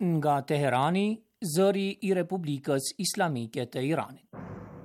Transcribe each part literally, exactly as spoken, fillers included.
Nga Teherani, zëri I Republikës Islamike të Iranit.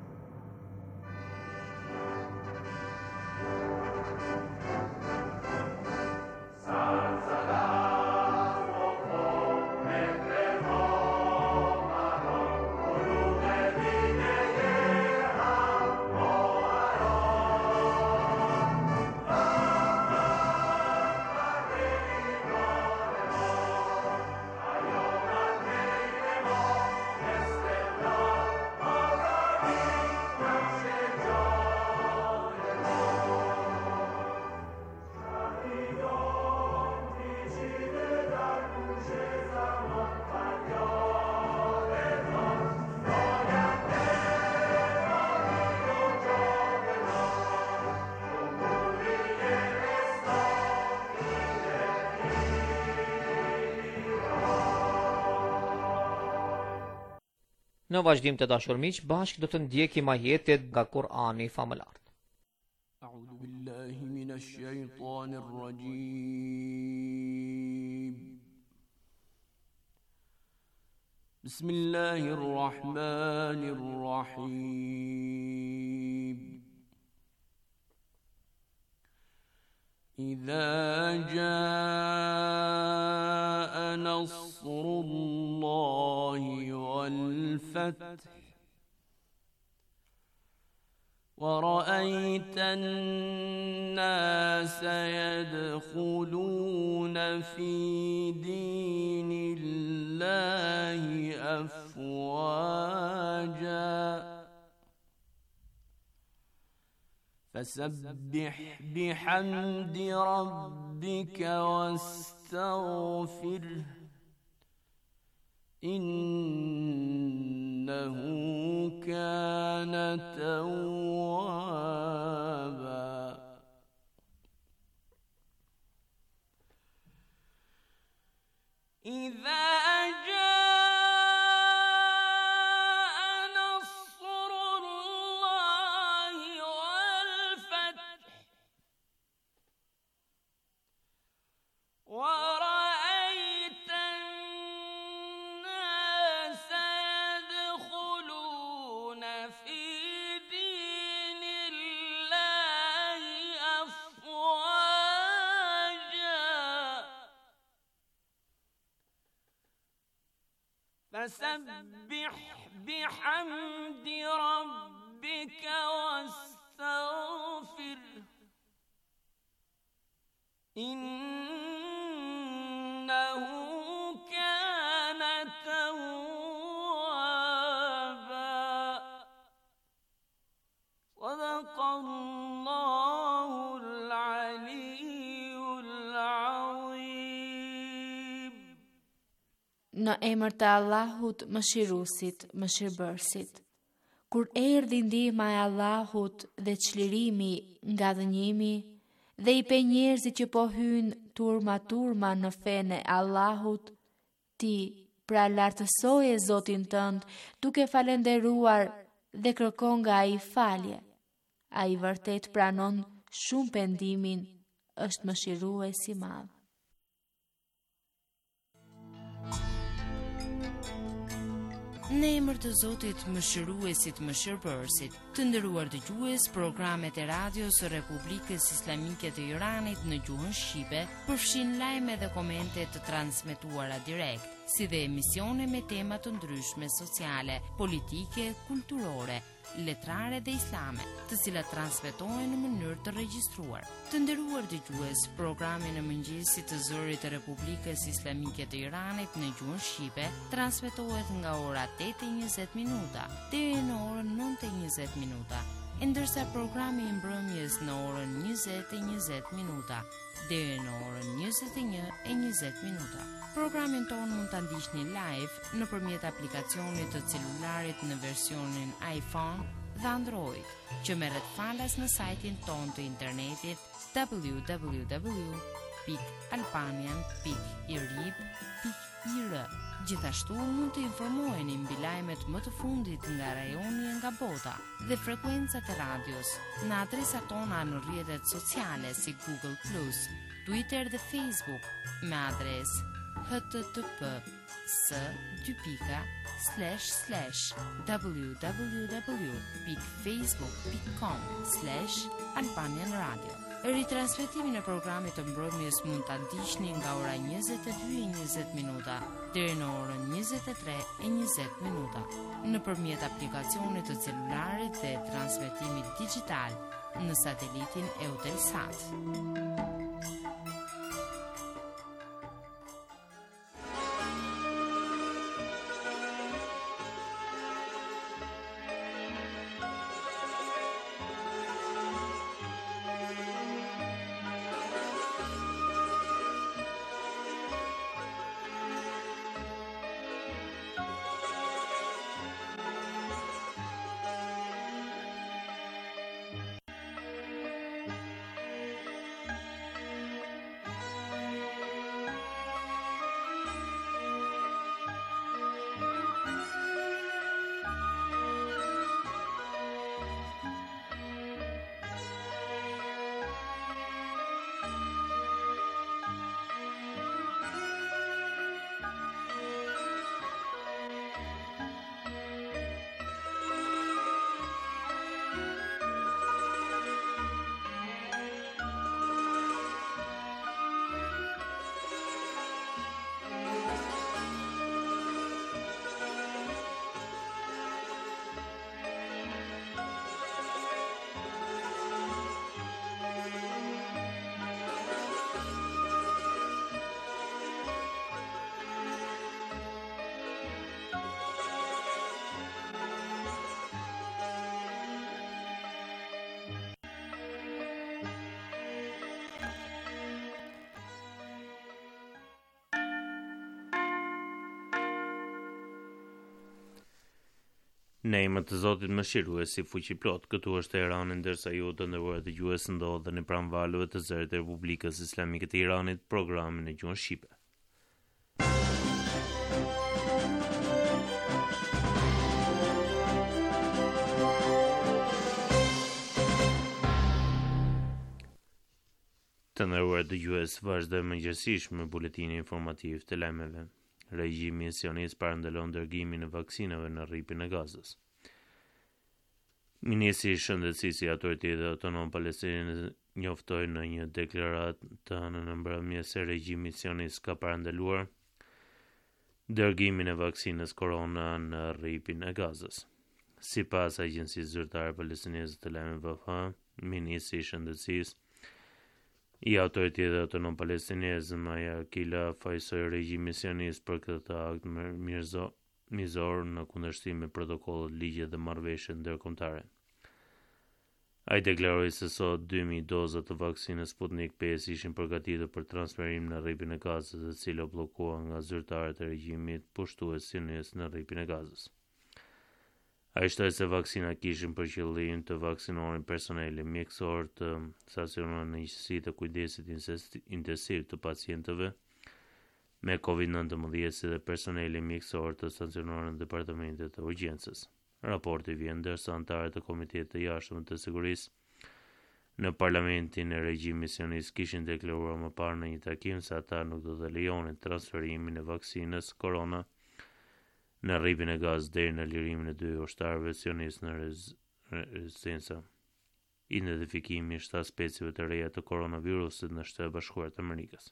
Në vazhdim të dashur miq, bashkë do të ndjekim ajetet nga Kur'ani famëlar. A'udhu billahi minash shaitanir rajim. Bismillahir rahmanir rahim. إذا جاء نصر الله والفتح ورأيت الناس يدخلون في دين الله أفواجا فسبح بحمد ربك واستغفره إنه كان توابا إذا فسبح بحمد ربك واستغفره إنه كان توابا صدق الله العلي العظيم. Në emër të Allahut, Mëshiruesit, Mëshirbërësit. Kur erdhi ndihma e Allahut dhe çlirimi nga dënimi, dhe i pe njerëzit që po hynë turma turma në fenë e Allahut, ti pra lartësoje Zotin tënd, duke falenderuar dhe kërkon nga ai falje. Ai vërtet pranon shumë pendimin, është mëshirues i madh. Në emër të Zotit Mëshiruesit, Mëshirbërësit, të nderuar dëgjues, programet e radios së Republikës Islamike të Iranit në gjuhën shqipe përfshin lajme dhe komente të transmetuara direkt, si dhe emisione me tema të ndryshme sociale, politike, kulturore, letrare dhe islame, të cilat transmetohen në mënyrë të regjistruar. Të nderuar dëgjues, programi në mëngjesit të zërit të Republikës Islamike të Iranit në gjuhën shqipe transmetohet nga ora tetë e njëzet minuta deri në orën nëntë e njëzet minuta, ndërsa programi i mbrëmjes në orën njëzet e njëzet minuta deri në orën njëzet e një e njëzet minuta. Programin tonë mund ta ndiqni live nëpërmjet aplikacionit të celularit në versionin iPhone dhe Android, që merret falas në sajtin ton të internetit w w w pikë albanian pikë irib pikë i r. Gjithashtu mund të informoheni mbi lajmet më të fundit nga rajoni e nga bota dhe frekuencat e radios në adresat tona në rrjetet sociale si Google plus, Twitter dhe Facebook me adresë http s dy pika slash slash www dot facebook dot com slash albanian radio. Ritransmetimin e programit të mbrëmjes mund ta ndiqni nga ora njëzet e dy e njëzet minuta deri në orën njëzet e tre e njëzet minuta nëpërmjet aplikacionit të celularit dhe transmetimit digjital në satelitin Eutelsat. Në emër të Zotit Mëshiruesi fuqiplot, këtu është Teherani, ndërsa ju të nderuar dëgjues ndodheni pranë valëve të zërit të Republikës Islamike të Iranit, programin e gjuhës shqipe. Të nderuar dëgjues, vazhdojmë mëngjesisht me buletinin informativ të lajmeve. Regjimi sionist parandalon dërgimin e vaksinave në rripin e Gazës. Ministri i Shëndetësisë i Autoritetit Autonom Palestinës njoftoi në një deklaratë të hënën në mbrëmjes se regjimi sionist ka parandaluar dërgimin e vaksinës korona në rripin e Gazës. Sipas agjencisë zyrtare palestineze të lajmeve V F H, ministri i Shëndetësisë i Autoritetit Autonom Palestinez Maya Kila fajsoi regjimin sionist për këtë akt mizor në kundërshtim me protokollet, ligjet dhe marrëveshjet ndërkombëtare. Ai deklaroi se sot dy mijë doza të vaksinës Sputnik pesë ishin përgatitur për transferim në rripin e Gazës, e cila bllokuar nga zyrtarët e regjimit pushtues sionist në rripin e Gazës. Ai shtoi se vaksinat kishin për qëllim të vaksinonin personelin mjekësor të stacionuar në njësi të kujdesit intensiv të pacientëve me covid nineteen si dhe personelin mjekësor të stacionuar në departamentet të urgjencës. Raporti vjen ndërsa anëtarët e Komitetit të Jashtëm të Sigurisë në parlamentin e regjimit sionist kishin deklaruar më parë në një takim se ata nuk do të lejonin transferimin e vaksinës korona në rripin e Gazës deri në lirimin e dy ushtarëve sionistë në rezistenca. Identifikimi i shtatë specieve të reja të koronavirusit në Shtetet Bashkuara të Amerikës.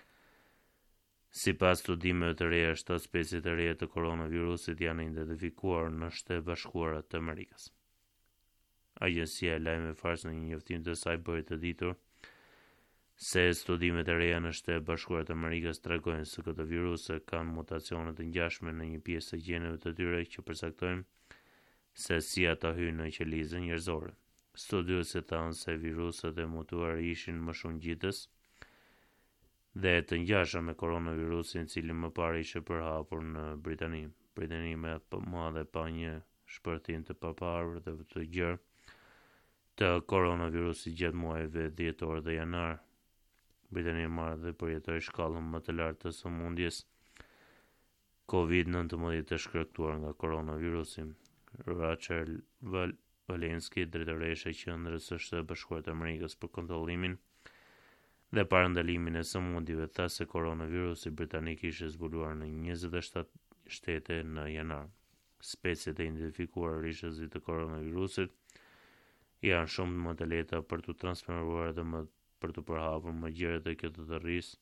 Sipas studimeve të reja, shtatë specie të reja të koronavirusit janë identifikuar në Shtetet Bashkuara të Amerikës. Agjencia e lajmeve Fars në një njoftim të saj bëri të ditur se studimet e reja në Shtetet Bashkuara të Amerikës tregojnë se këto viruse kanë mutacione të ngjashme në një pjesë të gjeneve të tyre që përcaktojnë se si ata hyjnë në qelizën njerëzore. Studiuesit thanë se viruset e mutuar ishin më shumë ngjitës dhe të ngjashëm me koronavirusin, i cili më parë ishte përhapur në Britani. Britani më madhe pa një shpërthim të paparur dhe të gjerë të koronavirusit gjatë muajve dhjetor dhe janar. Britania e Madhe dhe përjetoi shkallën më të lartë të sëmundjes covid nineteen të shkaktuar nga koronavirusi. Rachel Walensky, drejtoresha e Qendrës së Shtetit Bashkuar të Amerikës për kontrollimin dhe para ndalimin e sëmundjeve tha se koronavirusi britanik ishte zbuluar në njëzet e shtatë shtete në janar. Speciet e identifikuara rishëzit të koronavirusit janë shumë më të lehta për të transferuar dhe më për të përhapur më gjërat e këtë të rrisë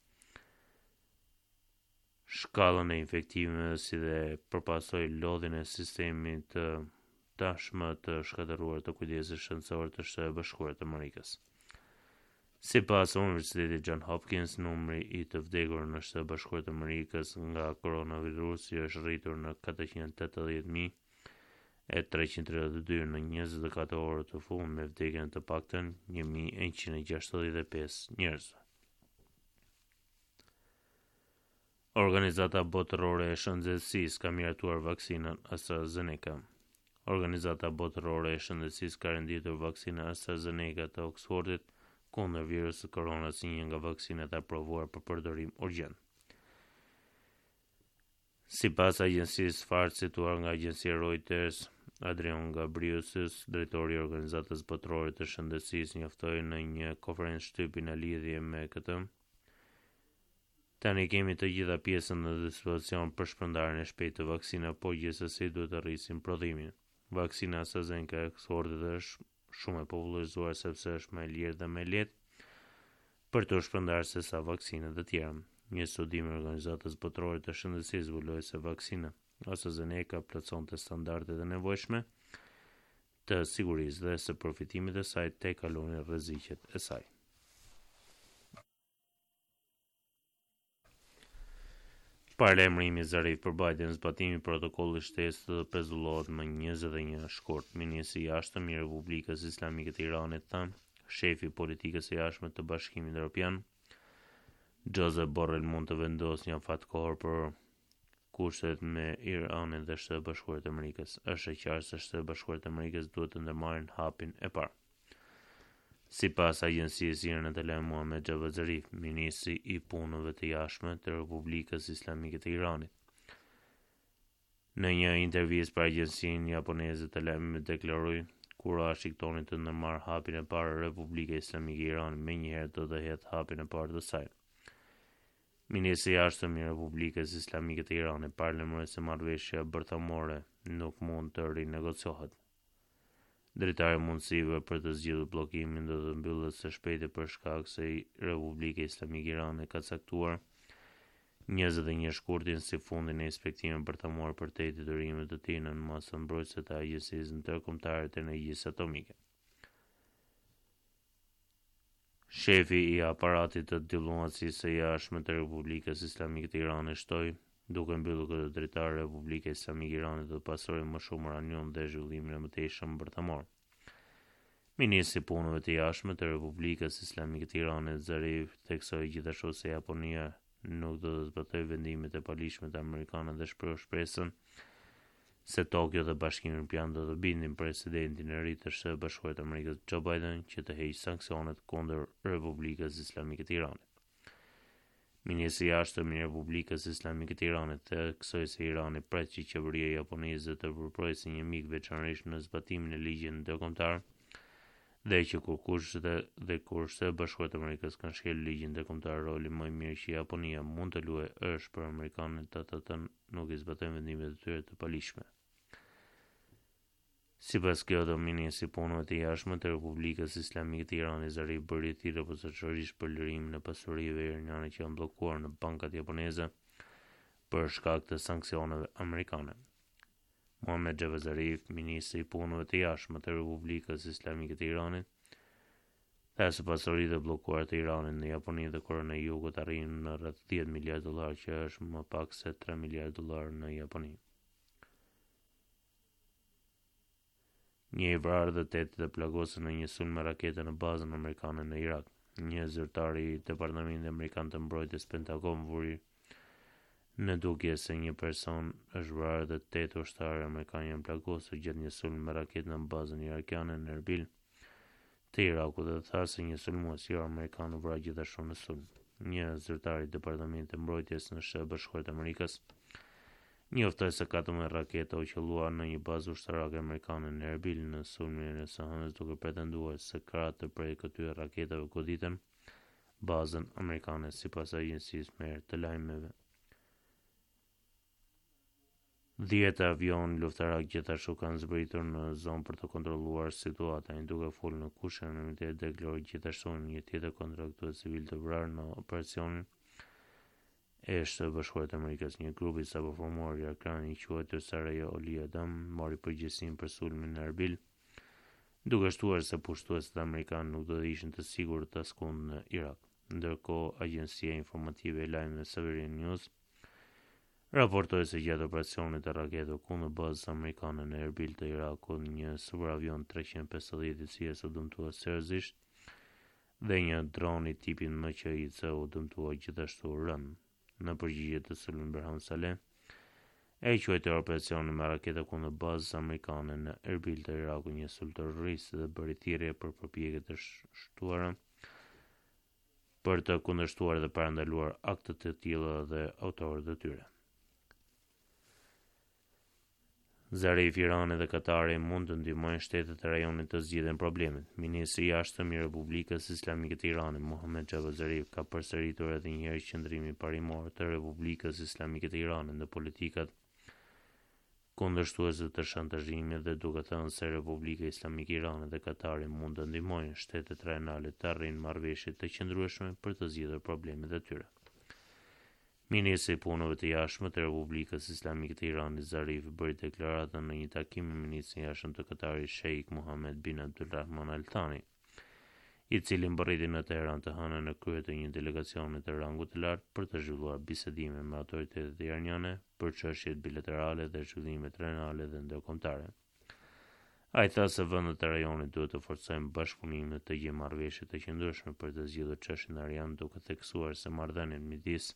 shkallën e infektimeve si dhe përpasoj lodhin e sistemit të tashmë të shkatëruar të kujdesit shëndetësor të Shtetit Bashkuar të Amerikës. Sipas Universitetit John Hopkins, numri i të vdekur në Shtetin e Bashkuar të Amerikës nga koronavirusi është rritur në katëqind e tetëdhjetë mijë e treqind e tridhjetë e dy në njëzet e katër orë të fundit me vdekjen të paktën një mijë e njëqind e gjashtëdhjetë e pesë njerëz. Organizata Botërore e Shëndetësisë ka miratuar vaksinën AstraZeneca. Organizata Botërore e Shëndetësisë ka renditur vaksinën AstraZeneca të Oxfordit kundër virusit korona si një nga vaksinat e aprovuar për përdorim urgjent. Sipas agjencisë Far cituar nga agjencia Reuters, Adrian Gabriusis, drejtori i Organizatës Botërore të Shëndetësisë, njoftoi në një konferencë shtypi në lidhje me këtë. Tani kemi të gjitha pjesën në dispozicion për shpërndarjen e shpejtë të vaksinave, por gjithsesi duhet të rrisim prodhimin. Vaksina AstraZeneca e Oxfordit është shumë e popullarizuar sepse është më e lirë dhe më lehtë për të shpërndarë se sa vaksinat e tjera. Një studim i Organizatës Botërore të Shëndetësisë zbuloi se vaksina AstraZeneca plotësonte standardet e nevojshme të sigurisë dhe së përfitimit të saj te kalunin rreziqet e saj. Paralajmërimi Zarif për Biden, zbatimi i protokollit shtesë të pezullohet më njëzet e një shkurt. Ministri i jashtëm i Republikës Islamike të Iranit tha, shefi i politikës së jashtme të Bashkimit Evropian, Josep Borrell mund të vendosë një fatkohor për kushtet me Iranin dhe Shtetet Bashkuara të Amerikës. Është e qartë se Shtetet Bashkuara të Amerikës duhet të ndërmarrin hapin e parë. Sipas agjencisë Irane të lajmeve Mohammed Javad Zarif, ministri i punëve të jashtme të Republikës Islamike të Iranit. Në një intervistë për agjencinë japoneze të lajmeve deklaroi, kur Washingtoni të ndërmarrë hapin e parë, Republika Islamike e Iranit menjëherë do të hedhë hapin e parë të saj. Ministri i jashtëm i Republikës Islamike të Iranit paralajmëroi se marrëveshja bërthamore nuk mund të rinegociohet. Drejtari i mundësive për të zgjidhur bllokimin do të mbyllet së shpejti për shkak se Republika Islamike e Iranit ka caktuar njëzet e një shkurtin si fundin e inspektimit bërthamor për te detyrimet të tij në masën mbrojtëse të Agjencisë Ndërkombëtare të Energjisë Atomike. Shefi i aparatit të diplomacisë së jashtme të Republikës Islamike të Iranit shtoi, duke mbyllur këtë drejtar Republika Islamike e Iranit do të pastrojë më shumë uranium dhe zhvillimin e mëtejshëm bërthamor. Ministri i punëve të jashtme të Republikës Islamike të Iranit Zarif theksoi gjithashtu se Japonia nuk do të zbatojë vendimet e palishme të amerikanëve dhe shpreh shpresën se Tokyo dhe Bashkimi Evropian do të bindin presidentin e ri të Shtetit Bashkuar të Amerikës Joe Biden që të heqë sanksionet kundër Republikës Islamike të Iranit. Ministri i jashtëm i Republikës Islamike të Iranit theksoi se Irani pret që qeveria japoneze të përprojë si një mik veçanërisht në zbatimin e ligjit ndërkombëtar dhe që kur kushtet dhe kur Shtetet Bashkuara të Amerikës kanë shkelur ligjin ndërkombëtar, roli më i mirë që Japonia mund të luajë është për amerikanët të të të nuk i zbatojnë vendimet e tyre të palishme. Sipas Kyoto, ministri i punëve të jashtme të Republikës Islamike të Iranit Zarif bëri thirrje posaçërisht për lirimin e pasurive iraniane që janë bllokuar në bankat japoneze për shkak të sanksioneve amerikane. Mohammed Javad Zarif, ministri i punëve të jashtme të Republikës Islamike të Iranit, tha se pasuritë e bllokuara të Iranit në Japoni dhe Korenë e Jugut arrin në rreth dhjetë miliardë dollar, që është më pak se tre miliardë dollar në Japoni. Një i vrarë dhe tetë dhe plagosën në një sulm me rakete në bazën amerikane në Irak. Një zyrtar i Departamentit Amerikan të Mbrojtjes Pentagon vuri në dukje se një person është vrarë dhe tetë ushtarë amerikanë janë plagosur gjatë një sulmi me raketë në bazën irakiane në Erbil të Irakut dhe tha se një sulmues jo amerikan u vra gjithashtu në sulm. Një zyrtar i Departamentit të Mbrojtjes në Shtetet Bashkuara të Amerikës njoftoi se katërmbëdhjetë raketa u qelluan në një bazë ushtarake amerikane në Erbil në sulmin e së hënës, duke pretenduar se krahët të prej këtyre raketave goditen bazën amerikane sipas agjencisë Merë të lajmeve. Dhjetë avion luftarak gjithashtu kanë zbritur në zonë për të kontrolluar situatajnë, duke folur në kushte në Unitetin Deklor gjithashtu një tjetër kontraktues civil të vrarë në operacionin e Shtetit Bashkuar të Amerikës. Një grup i sapo formuar i Irakani i quajtur Saraja Olia Dam mori përgjegjësinë për sulmin në Erbil, duke shtuar se pushtuesit amerikanë nuk do të ishin të sigurt askund në Irak. Ndërkohë, agjencia informative e lajmeve Severin News raportoi se gjatë operacionit të raketëve kundër bazës amerikane në Erbil të Irakut, një superavion treqind e pesëdhjetë i cili u dëmtua seriozisht dhe një dron i tipit M Q I C u dëmtua gjithashtu rënd. Në përgjigje të sulmit Berham Saleh, e quajtur operacionin me raketa kundër bazës amerikane në Erbil të Irakut një sulm terrorist dhe bëri thirrje për përpjekje të shtuara për të kundërshtuar dhe parandaluar akte të tilla dhe autorët e tyre. Zarif, Irani dhe Katari mund të ndihmojnë shtetet e rajonit të zgjidhen problemet. Ministri i Jashtëm i Republikës Islamike të Iranit, Mohammed Javad Zarif, ka përsëritur edhe një herë qëndrimin parimor të Republikës Islamike të Iranit në politikat kundërshtuese të shantazhimit dhe duke thënë se Republika Islamike e Iranit dhe Katari mund të ndihmojnë shtetet rajonale të arrijnë marrëveshje të qëndrueshme për të zgjidhur problemet e tyre. Ministri i Punëve të Jashtme të Republikës Islamike të Iranit Zarif bëri deklaratën në një takim me ministrin e Jashtëm të Katarit Sheikh Mohammed bin Abdulrahman Al Thani, i cili mbërriti në Teheran të hënën në krye të një delegacioni të rangut të lartë për të zhvilluar bisedime me autoritetet iraniane për çështjet bilaterale dhe zhvillimet rajonale dhe ndërkombëtare. Ai tha se vendet e rajonit duhet të forcojnë bashkëpunimin të gjejnë marrëveshje të qëndrueshme për të zgjidhur çështjen e Arian, duke theksuar se marrëdhëniet midis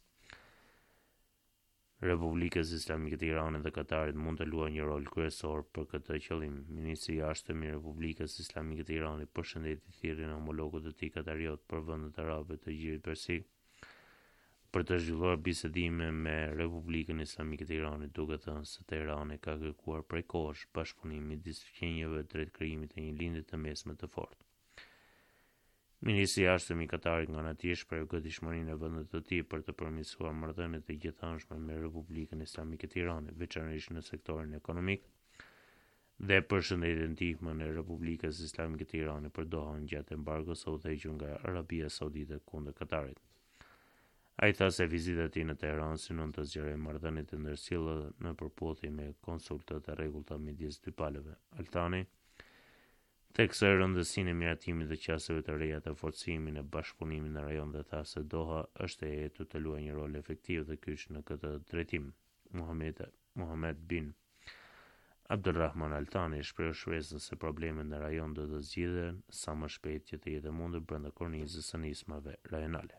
Republikës Islamike të Iranit dhe Katarit mund të luajë një rol kryesor për këtë qëllim. Ministri i Jashtëm i Republikës Islamike të Iranit përshëndeti thirrjen e homologut të tij katariot për vendet arabe të Gjirit Persik për të zhvilluar bisedime me Republikën Islamike të Iranit, duke thënë se Teherani ka kërkuar prej kohësh bashkëpunim midis qenieve drejt krijimit të një lindje të mesme të fortë. Ministri i Jashtëm i Katarit nga ana tjetër shpreh gatishmërinë e vendit të tij për të përmirësuar marrëdhëniet e gjithëanshme me Republikën Islamike të Iranit, veçanërisht në sektorin ekonomik, dhe përshëndeti ndihmën e Republikës Islamike të Iranit për Dohan gjatë embargos së udhëhequr nga Arabia Saudite kundër Katarit. Ai tha se vizita e tij në Teheran synon të zgjerojë marrëdhëniet e ndërsjellura në përputhje me konsultat e rregullta midis dy palëve. Al Thani theksoi rëndësinë e miratimit të qasjeve të reja të forcimin e bashkëpunimit në rajon dhe tha se Doha është e hetur të luajë një rol efektiv dhe kyç në këtë drejtim. Mohammed Mohammed bin Abdulrahman Al Thani shpreh shpresën se problemet në rajon do të zgjidhen sa më shpejt që të jetë mundur brenda kornizës së nismave rajonale.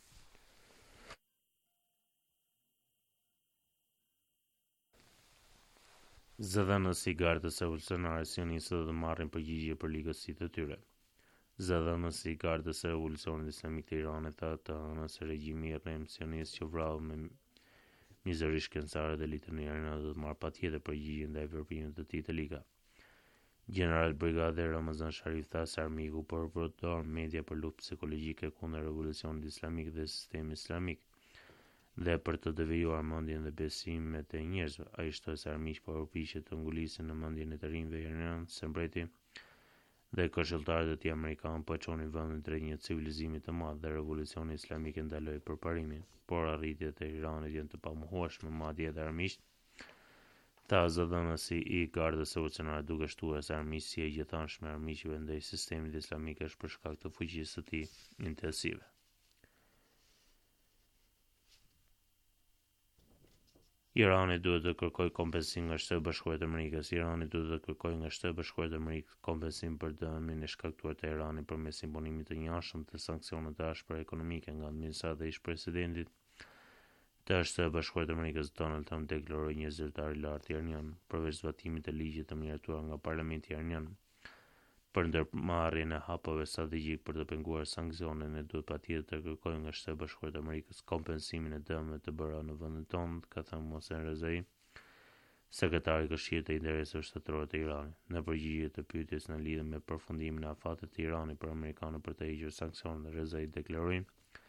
Zëdhënës i gardës revolucionare sioniste do të marrin përgjigje për ligësitë e tyre. Zëdhënës i gardës së revolucionit islamik të Iranit tha të hënën se regjimi i rrem sionist që vrau me mizëri shkencëtare dhe litërni iraniane do të marrë patjetër përgjigje ndaj veprimeve të tij të liga. General Brigader Ramazan Sharif tha se armiku po përdor media për luftë psikologjike kundër revolucionit islamik dhe sistemit islamik dhe për të devijuar mendjen dhe besimet e njerëzve. Ai shtoi se armiq po përpiqet të ngulisin në mendjen e të rinjve iranian se mbreti dhe këshilltarët e tij amerikanë po çonin vendin drejt një civilizimi të madh dhe revolucioni islamik e ndaloi përparimin, por arritjet e Iranit janë të pamohueshme, madje edhe armiqt. Tha zëdhënësi i gardës revolucionare duke shtuar se armiqësia e gjithëanshme e armiqve ndaj sistemit islamik është për shkak të fuqisë së tij intensive. Irani duhet të kërkojë kompensim nga Shteti Bashkuar të Amerikës. Irani duhet të kërkojë nga Shteti Bashkuar të Amerikës kompensim për dëmin e shkaktuar te Irani përmes imponimit të njëanshëm të sankcione të ashpra ekonomike nga administrata e ish-presidentit të Shtetit Bashkuar të Amerikës Donald Trump, deklaroi një zyrtar i lartë iranian, përveç zbatimit të ligjit të miratuar nga Parlamenti iranian për ndërmarrjen e hapave strategjik për të penguar sanksionet, ne duhet patjetër të kërkojmë nga Shteti Bashkuar të Amerikës kompensimin e dëmeve të bëra në vendin tonë, ka thënë Mohsen Rezai, sekretari i Këshillit të Interesave Shtetërore të Iranit. Në përgjigje të pyetjes në lidhje me përfundimin e afatit të Iranit për amerikanët për të hequr sanksionet, Rezai deklaroi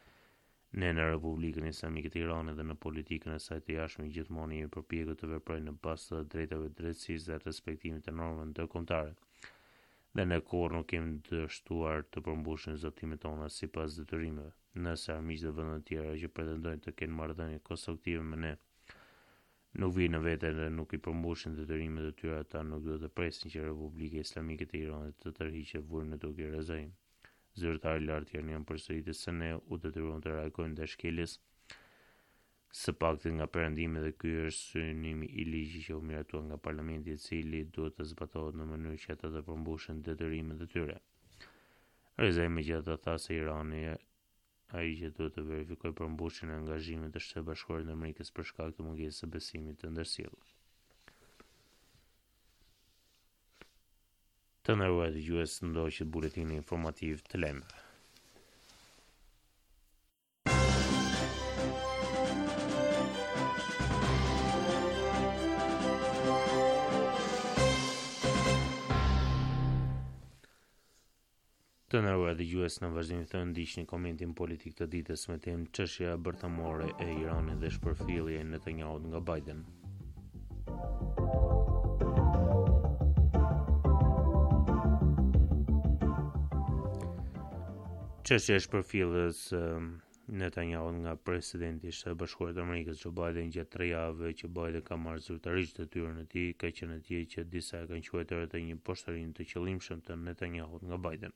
Ne në Republikën Islamike të Iranit dhe në politikën e saj të jashtme gjithmonë jemi përpjekur të veprojmë në bazë të drejtave të drejtësisë dhe respektimit të normave ndërkombëtare. Dhe në kohë nuk kemi dështuar të përmbushim zotimet tona sipas detyrimeve. Nëse armiqtë e vendeve të tjera që pretendojnë të kenë marrëdhënie konstruktive me ne nuk vinë në vete dhe nuk i përmbushin detyrimet e tyre, ata nuk do të presin që Republika Islamike të Iranit të tërhiqet vullin e Turqi Rezai. Zyrtarë lartë janë përsëritur se ne u detyruam të reagojmë ndaj shkeljes së paktit nga perëndimi dhe ky është synimi i ligjit që u miratua nga parlamenti, i cili duhet të zbatohet në mënyrë që ata të përmbushin detyrimet e tyre. Rezai megjithatë tha se Irani ai që duhet të verifikojë përmbushjen e angazhimit të Shtetit Bashkuar të Amerikës për shkak të mungesës së besimit të ndërsjellur. Të nderuar dëgjues, ndoqët buletini informativ të lajmeve. Të nderuar dëgjues, në vazhdim të ndiqni komentin politik të ditës me temë çështja bërthamore e Iranit dhe shpërfillja e Netanyahut nga Biden. Çështja e shpërfilljes Netanyahut nga presidenti i Shtetit Bashkuar të Amerikës Joe Biden gjatë tre javëve që Biden ka marrë zyrtarisht detyrën e tij, ka qenë atje që disa e kanë quajtur atë një poshtërim të qëllimshëm të Netanyahut nga Biden.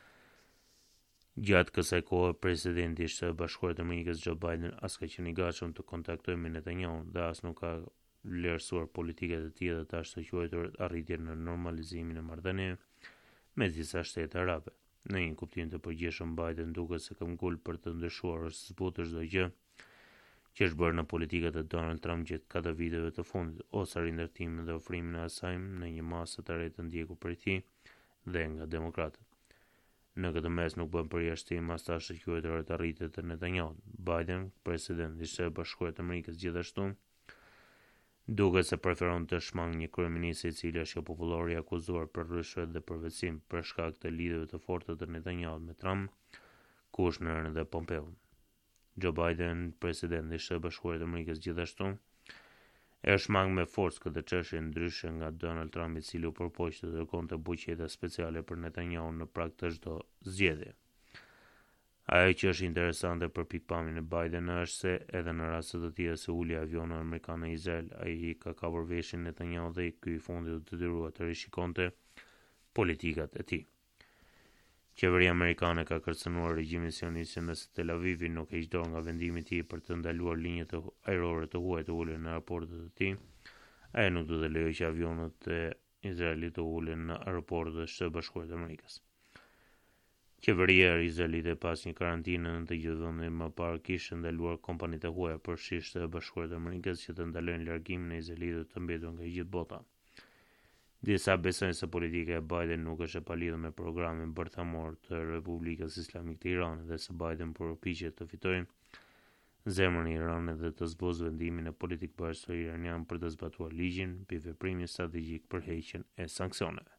Gjatë kësaj kohe, presidenti i Shtetit Bashkuar të Amerikës Joe Biden as ka qenë i gatshëm të kontaktojë me Netanyahun dhe as nuk ka vlerësuar politikat e tij dhe tash të quajtur arritjen në normalizimin e marrëdhënieve me disa shtete arabe. Në një kuptim të përgjithshëm, Biden duket se ka ngul për të ndryshuar ose zbutur çdo gjë që është bërë në politikat e Donald Trump gjatë katër viteve të fundit, ose rindërtimin dhe ofrimin e asaj në një masë të re të ndjekur prej tij dhe nga demokratët. Në këtë mes nuk bën përjashtim as tash të quajtur të arritjet të Netanyahut. Biden, presidenti i Shtetit Bashkuar të Amerikës, gjithashtu duket se preferon të shmang një kryeminist i cili është popullor i akuzuar për rishvet dhe për vetësim për shkak të lidhjeve të forta të Netanyahut me Trump, Kushner dhe Pompeo. Joe Biden, presidenti i Shtetit Bashkuar të Amerikës, gjithashtu e shmang me forcë këtë çështje ndryshe nga Donald Trump, i cili u përpoq të dërgonte buqeta speciale për Netanyahun në prag të çdo zgjedhje. Ajo që është interesante për pikpamjen e Biden është se edhe në raste të tjera se uli avionët amerikanë në Izrael, ai ka kapur veshin Netanyahu dhe ky i fundit u detyrua të rishikonte politikat e tij. Qeveria amerikane ka kërcënuar regjimin sionist që nëse Tel Avivi nuk heq dorë nga vendimi i tij për të ndaluar linjët ajrore të huaja të ulen në aeroportet e tij, ai nuk do të lejojë që avionët e Izraelit të ulen në aeroportet e Shtetit Bashkuar të Amerikës. Qeveria e Izraelit pas një karantinë në të gjithë vendin më parë kishte ndaluar kompanitë e huaja për Shtetet e Bashkuara të Amerikës që të ndalojnë largimin e Izraelit të mbetur nga gjithë bota. Disa besojnë se politika e Biden nuk është e palidhur me programin bërthamor të Republikës Islamike të Iranit dhe se Biden përpiqet të fitojë zemrën e Iranit dhe të zbuzë vendimin e politikë bashkëtor iranian për të zbatuar ligjin mbi veprimin strategjik për heqjen e sanksioneve.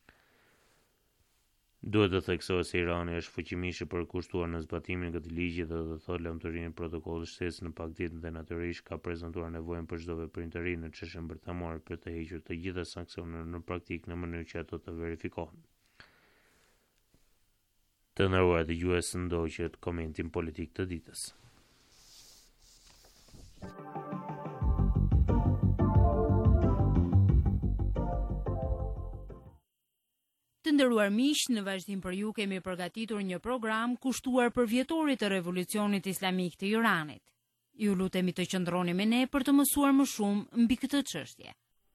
Duhet të theksohet se Irani është fuqimisht i përkushtuar në zbatimin e këtij ligji dhe do të thotë lumturinë e protokollit shtesë në pak ditë dhe natyrisht ka prezantuar nevojën për çdo veprim të ri në çështjen bërthamore për të hequr të gjitha sanksionet në praktikë në mënyrë që ato të verifikohen. Të nderuar dëgjues, ndoqët komentin politik të ditës. Të nderuar miq, në vazhdim për ju kemi përgatitur një program kushtuar për vjetorit të revolucionit islamik të Iranit. Ju lutemi të qëndroni me ne për të mësuar më shumë mbi këtë çështje.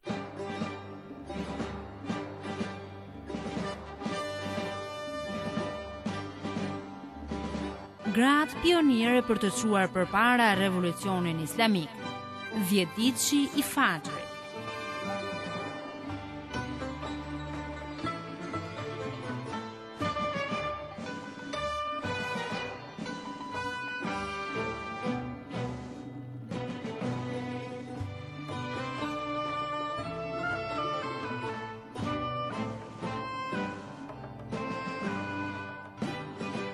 Gratë pioniere për të çuar përpara revolucionin islamik. Dhjetëditëshi i Fajrit.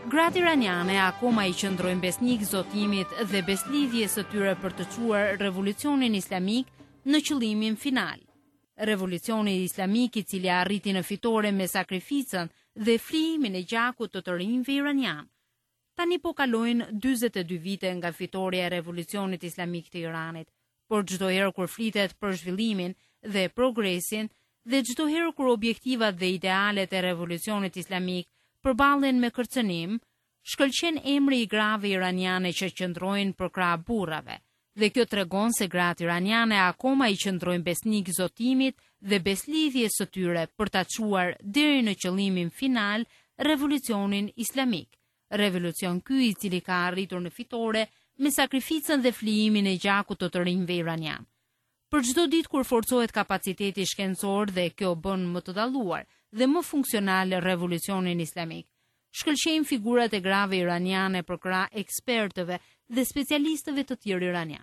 Gratë iraniane akoma i qëndrojnë besnik zotimit dhe beslidhjes së tyre për të çuar revolucionin islamik në qëllimin final. Revolucioni islamik i cili arriti në fitore me sakrificën dhe flimin e gjakut të të rinjve iranian. Tani po kalojnë dyzet e dy vite nga fitoria e revolucionit islamik të Iranit, por çdo herë kur flitet për zhvillimin dhe progresin dhe çdo herë kur objektivat dhe idealet e revolucionit islamik përballen me kërcënim, shkëlqen emri i grave iraniane që qëndrojnë për krah burrave. Dhe kjo tregon se gratë iraniane akoma i qëndrojnë besnik zotimit dhe beslidhjes së tyre për ta çuar deri në qëllimin final revolucionin islamik. Revolucion ky i cili ka arritur në fitore me sakrificën dhe flijimin e gjakut të të rinjve iranian. Për çdo ditë kur forcohet kapaciteti shkencor dhe kjo bën më të dalluar dhe më funksional revolucionin islamik, shkëlqejnë figurat e grave iraniane për krah ekspertëve dhe specialistëve të tjerë iranian.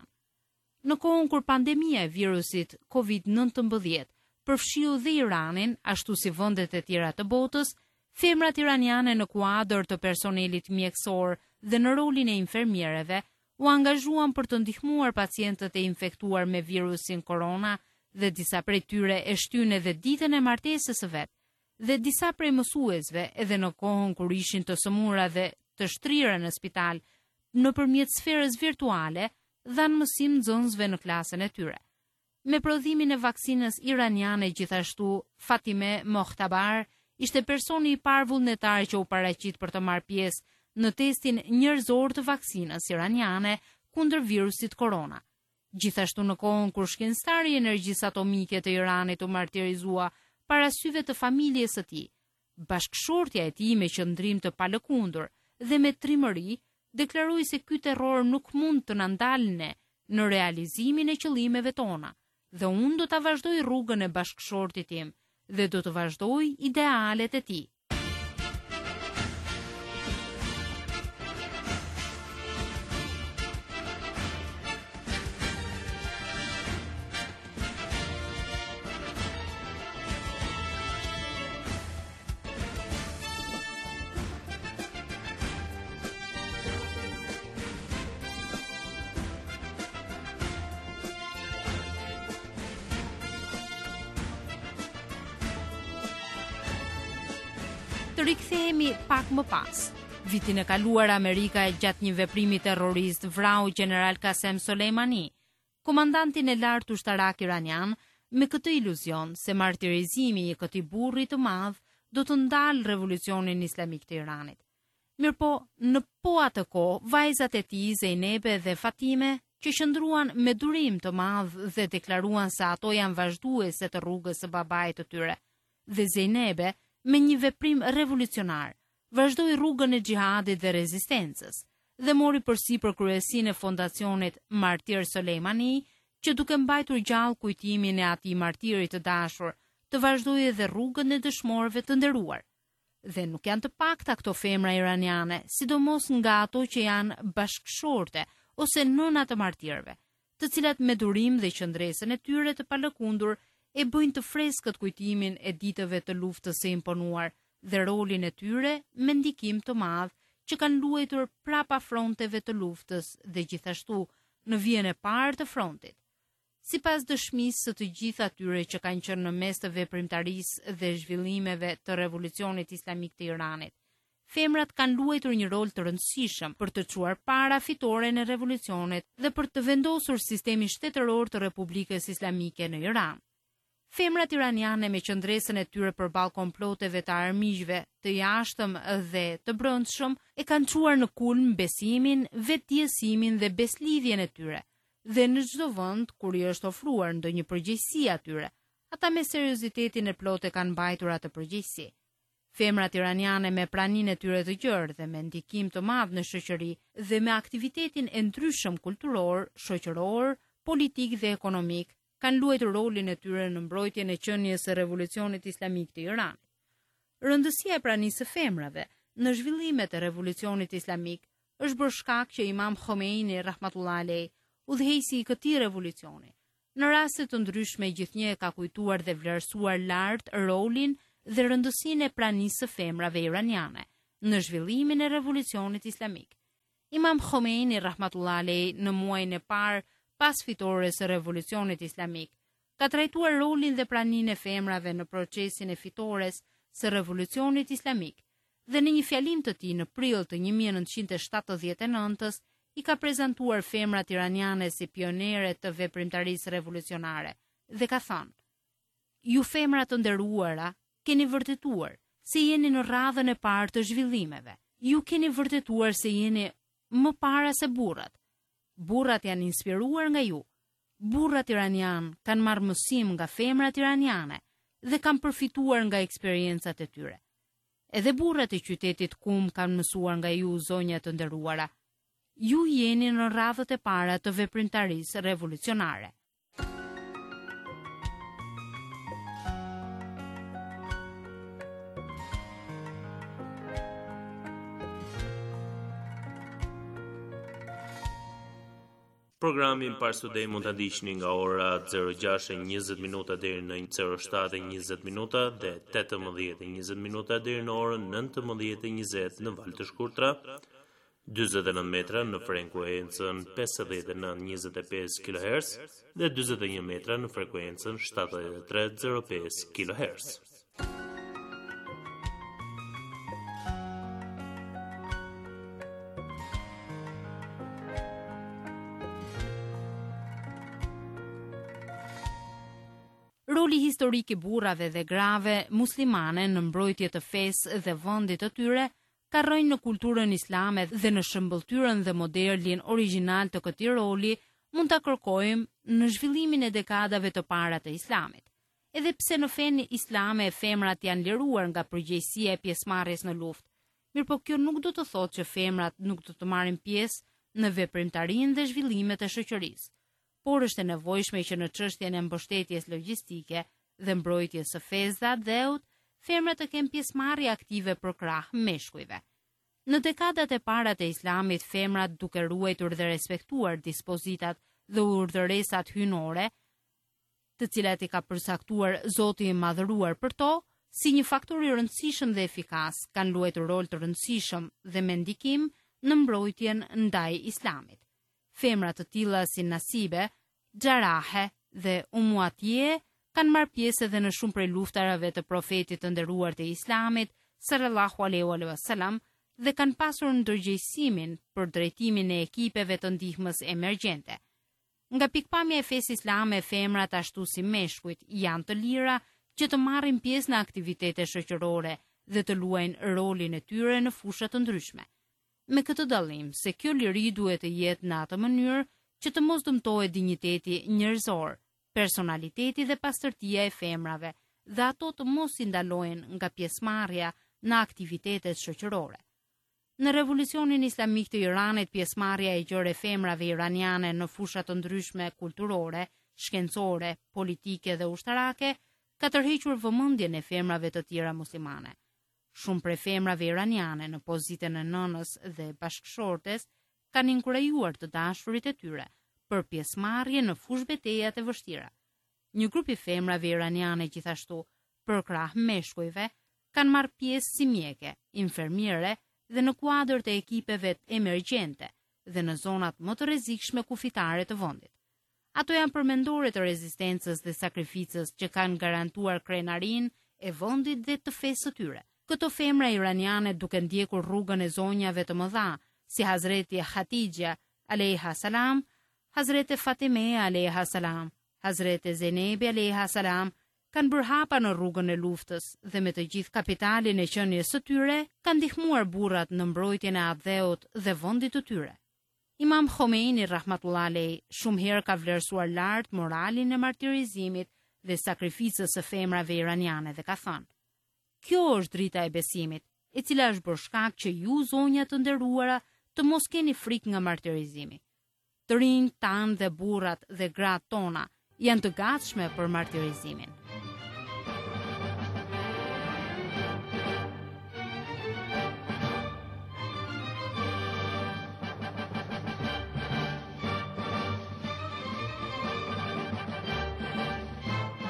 Në kohën kur pandemia e virusit kovid nëntëmbëdhjetë përfshiu dhe Iranin, ashtu si vendet e tjera të botës, femrat iraniane në kuadër të personelit mjekësor dhe në rolin e infermiereve u angazhuan për të ndihmuar pacientët e infektuar me virusin korona dhe disa prej tyre e shtyn edhe ditën e martesës së vet, dhe disa prej mësuesve edhe në kohën kur ishin të sëmura dhe të shtrirë në spital nëpërmjet sferës virtuale dhanë mësim nxënësve në klasën e tyre. Me prodhimin e vaksinës iraniane gjithashtu, Fatime Mohtabar ishte personi i parë vullnetar që u paraqit për të marrë pjesë në testin njerëzor të vaksinës iraniane kundër virusit korona. Gjithashtu në kohën kur shkencëtari i energjisë atomike të Iranit u martirizua para syve të familjes së tij, bashkëshortja e tij me qëndrim të palëkundur dhe me trimëri deklaroi se ky terror nuk mund të na ndalë në realizimin e qëllimeve tona, dhe unë do ta vazhdoj rrugën e bashkëshortit tim dhe do të vazhdoj idealet e tij. Të rikthehemi pak më pas. Vitin e kaluar Amerika gjatë një veprimi terrorist vrau general Qasem Soleimani, komandantin e lartë ushtarak iranian, me këtë iluzion se martirizimi i këtij burri të madh do të ndalë revolucionin islamik të Iranit. Mirpo, në po atë kohë, vajzat e tij Zeinebe dhe Fatime, që qëndruan me durim të madh dhe deklaruan se ato janë vazhduese të rrugës së babait të tyre, dhe Zeinebe me një veprim revolucionar, vazhdoi rrugën e xhihadit dhe rezistencës, dhe mori përsipër kryesinë e fondacionit Martir Soleimani, që duke mbajtur gjallë kujtimin e atij martiri të dashur, të vazhdoi edhe rrugën e dëshmorëve të nderuar. Dhe nuk janë të pakta këto femra iraniane, sidomos nga ato që janë bashkëshorte ose nëna të martirëve, të cilat me durim dhe qëndresën e tyre të palëkundur e bëjnë të freskët kujtimin e ditëve të luftës së imponuar dhe rolin e tyre me ndikim të madh që kanë luajtur prapa fronteve të luftës dhe gjithashtu në vijën e parë të frontit. Sipas dëshmisë së të gjithë atyre që kanë qenë në mes të veprimtarisë dhe zhvillimeve të revolucionit islamik të Iranit, femrat kanë luajtur një rol të rëndësishëm për të çuar para fitoren e revolucionit dhe për të vendosur sistemin shtetëror të Republikës Islamike në Iran. Femrat iraniane me qëndresën e tyre përballë komploteve të armiqve të jashtëm dhe të brendshëm e kanë çuar në kulm besimin, vetëdijësimin dhe beslidhjen e tyre. Dhe në çdo vend kur i është ofruar ndonjë përgjegjësi atyre, ata me seriozitetin e plotë kanë mbajtur atë përgjegjësi. Femrat iraniane me praninë e tyre të gjerë dhe me ndikim të madh në shoqëri dhe me aktivitetin e ndryshëm kulturor, shoqëror, politik dhe ekonomik, kanë luajtur rolin e tyre në mbrojtjen e qenies së revolucionit islamik të Iranit. Rëndësia e pranisë së femrave në zhvillimet e revolucionit islamik është bërë shkak që Imam Khomeini rahmatullah alej, udhëheqësi i këtij revolucioni, në raste të ndryshme gjithnjë e ka kujtuar dhe vlerësuar lart rolin dhe rëndësinë e pranisë së femrave iraniane, në zhvillimin e revolucionit islamik. Imam Khomeini rahmatullahi alejhi në muajin e parë pas fitores së revolucionit islamik ka trajtuar rolin dhe praninë e femrave në procesin e fitores së revolucionit islamik dhe në një fjalim të tij në prill të një mijë e nëntëqind e shtatëdhjetë e nëntës i ka prezantuar femrat iraniane si pionere të veprimtarisë revolucionare dhe ka thënë: "Ju femra të nderuara, keni vërtetuar se jeni në radhën e parë të zhvillimeve. Ju keni vërtetuar se jeni më para se burrat. Burrat janë inspiruar nga ju. Burrat iranian kanë marrë mësim nga femrat iraniane dhe kanë përfituar nga eksperiencat e tyre. Edhe burrat e qytetit Kum kanë mësuar nga ju, zonja të nderuara. Ju jeni në radhët e para të veprimtarisë revolucionare." Programin Parsudej mund të ndiqni nga ora zero gjashtë e njëzet minuta deri në zero shtatë e njëzet minuta dhe tetëmbëdhjetë e njëzet minuta deri në orën nëntëmbëdhjetë e njëzet në valë të shkurtra, dyzet e nëntë metra në frekuencën pesëdhjetë e nëntë njëzet e pesë kilohertz dhe dyzet e një metra në frekuencën shtatëdhjetë e tre zero pesë kilohertz. Roli historik i burrave dhe grave muslimane në mbrojtje të fesë dhe vendit të tyre ka rënë në kulturën islame dhe në shëmbëltyrën dhe modelin origjinal të këtij roli mund ta kërkojmë në zhvillimin e dekadave të para të islamit. Edhe pse në fenë islame femrat janë liruar nga përgjegjësia e pjesëmarrjes në luftë, mirëpo kjo nuk do të thotë që femrat nuk do të marrin pjesë në veprimtarinë dhe zhvillimet e shoqërisë. Por është e nevojshme që në çështjen e mbështetjes logjistike dhe mbrojtjes së fesë dhe adheut, femrat të kenë pjesëmarrje aktive për krah meshkujve. Në dekadat e para të islamit, femrat duke ruajtur dhe respektuar dispozitat dhe urdhëresat hyjnore, të cilat i ka përcaktuar Zoti i Madhëruar për to, si një faktor i rëndësishëm dhe efikas, kanë luajtur rol të rëndësishëm dhe me ndikim në mbrojtjen ndaj islamit. Femra të tilla si Nasibe, Xharahe dhe Ummu Atije kanë marrë pjesë edhe në shumë prej luftarave të profetit të nderuar të Islamit, sallallahu alaihi wasallam, dhe kanë pasur ndërgjegjësimin për drejtimin e ekipeve të ndihmës emergjente. Nga pikpamja e fesë islame, femrat ashtu si meshkujt janë të lira që të marrin pjesë në aktivitete shoqërore dhe të luajnë rolin e tyre në fusha të ndryshme. Me këtë dallim se kjo liri duhet të jetë në atë mënyrë që të mos dëmtohet dinjiteti njerëzor, personaliteti dhe pastërtia e femrave dhe ato të mos i ndalohen nga pjesëmarrja në aktivitetet shoqërore. Në revolucionin islamik të Iranit, pjesëmarrja e gjore femrave iraniane në fusha të ndryshme kulturore, shkencore, politike dhe ushtarake ka tërhequr vëmendjen e femrave të tjera muslimane. Shumë prej femrave iraniane në pozitën e nënës dhe bashkëshortes kanë inkurajuar të dashurit e tyre për pjesëmarrje në fushë betejat e vështira. Një grup i femrave iraniane gjithashtu, për krah meshkujve, kanë marrë pjesë si mjeke, infermiere dhe në kuadër të ekipeve emergjente dhe në zonat më të rrezikshme kufitare të vendit. Ato janë përmendore të rezistencës dhe sakrificës që kanë garantuar krenarinë e vendit dhe të fesë së tyre. Këto femra iraniane duke ndjekur rrugën e zonjave të mëdha, si Hazreti Hatija alayha salam, Hazreti Fatime alayha salam, Hazreti Zenebi alayha salam, kanë bërë hapa në rrugën e luftës dhe me të gjithë kapitalin e qenies së tyre kanë ndihmuar burrat në mbrojtjen e adheut dhe vendit të tyre. Imam Khomeini rahmatullahi alayhi shumë herë ka vlerësuar lart moralin e martirizimit dhe sakrificës së femrave iraniane dhe ka thënë: "Kjo është drita e besimit, e cila është bërë shkak që ju zonja të nderuara të mos keni frikë nga martirizimi. Të rinjt tanë dhe burrat dhe gratë tona janë të gatshme për martirizimin."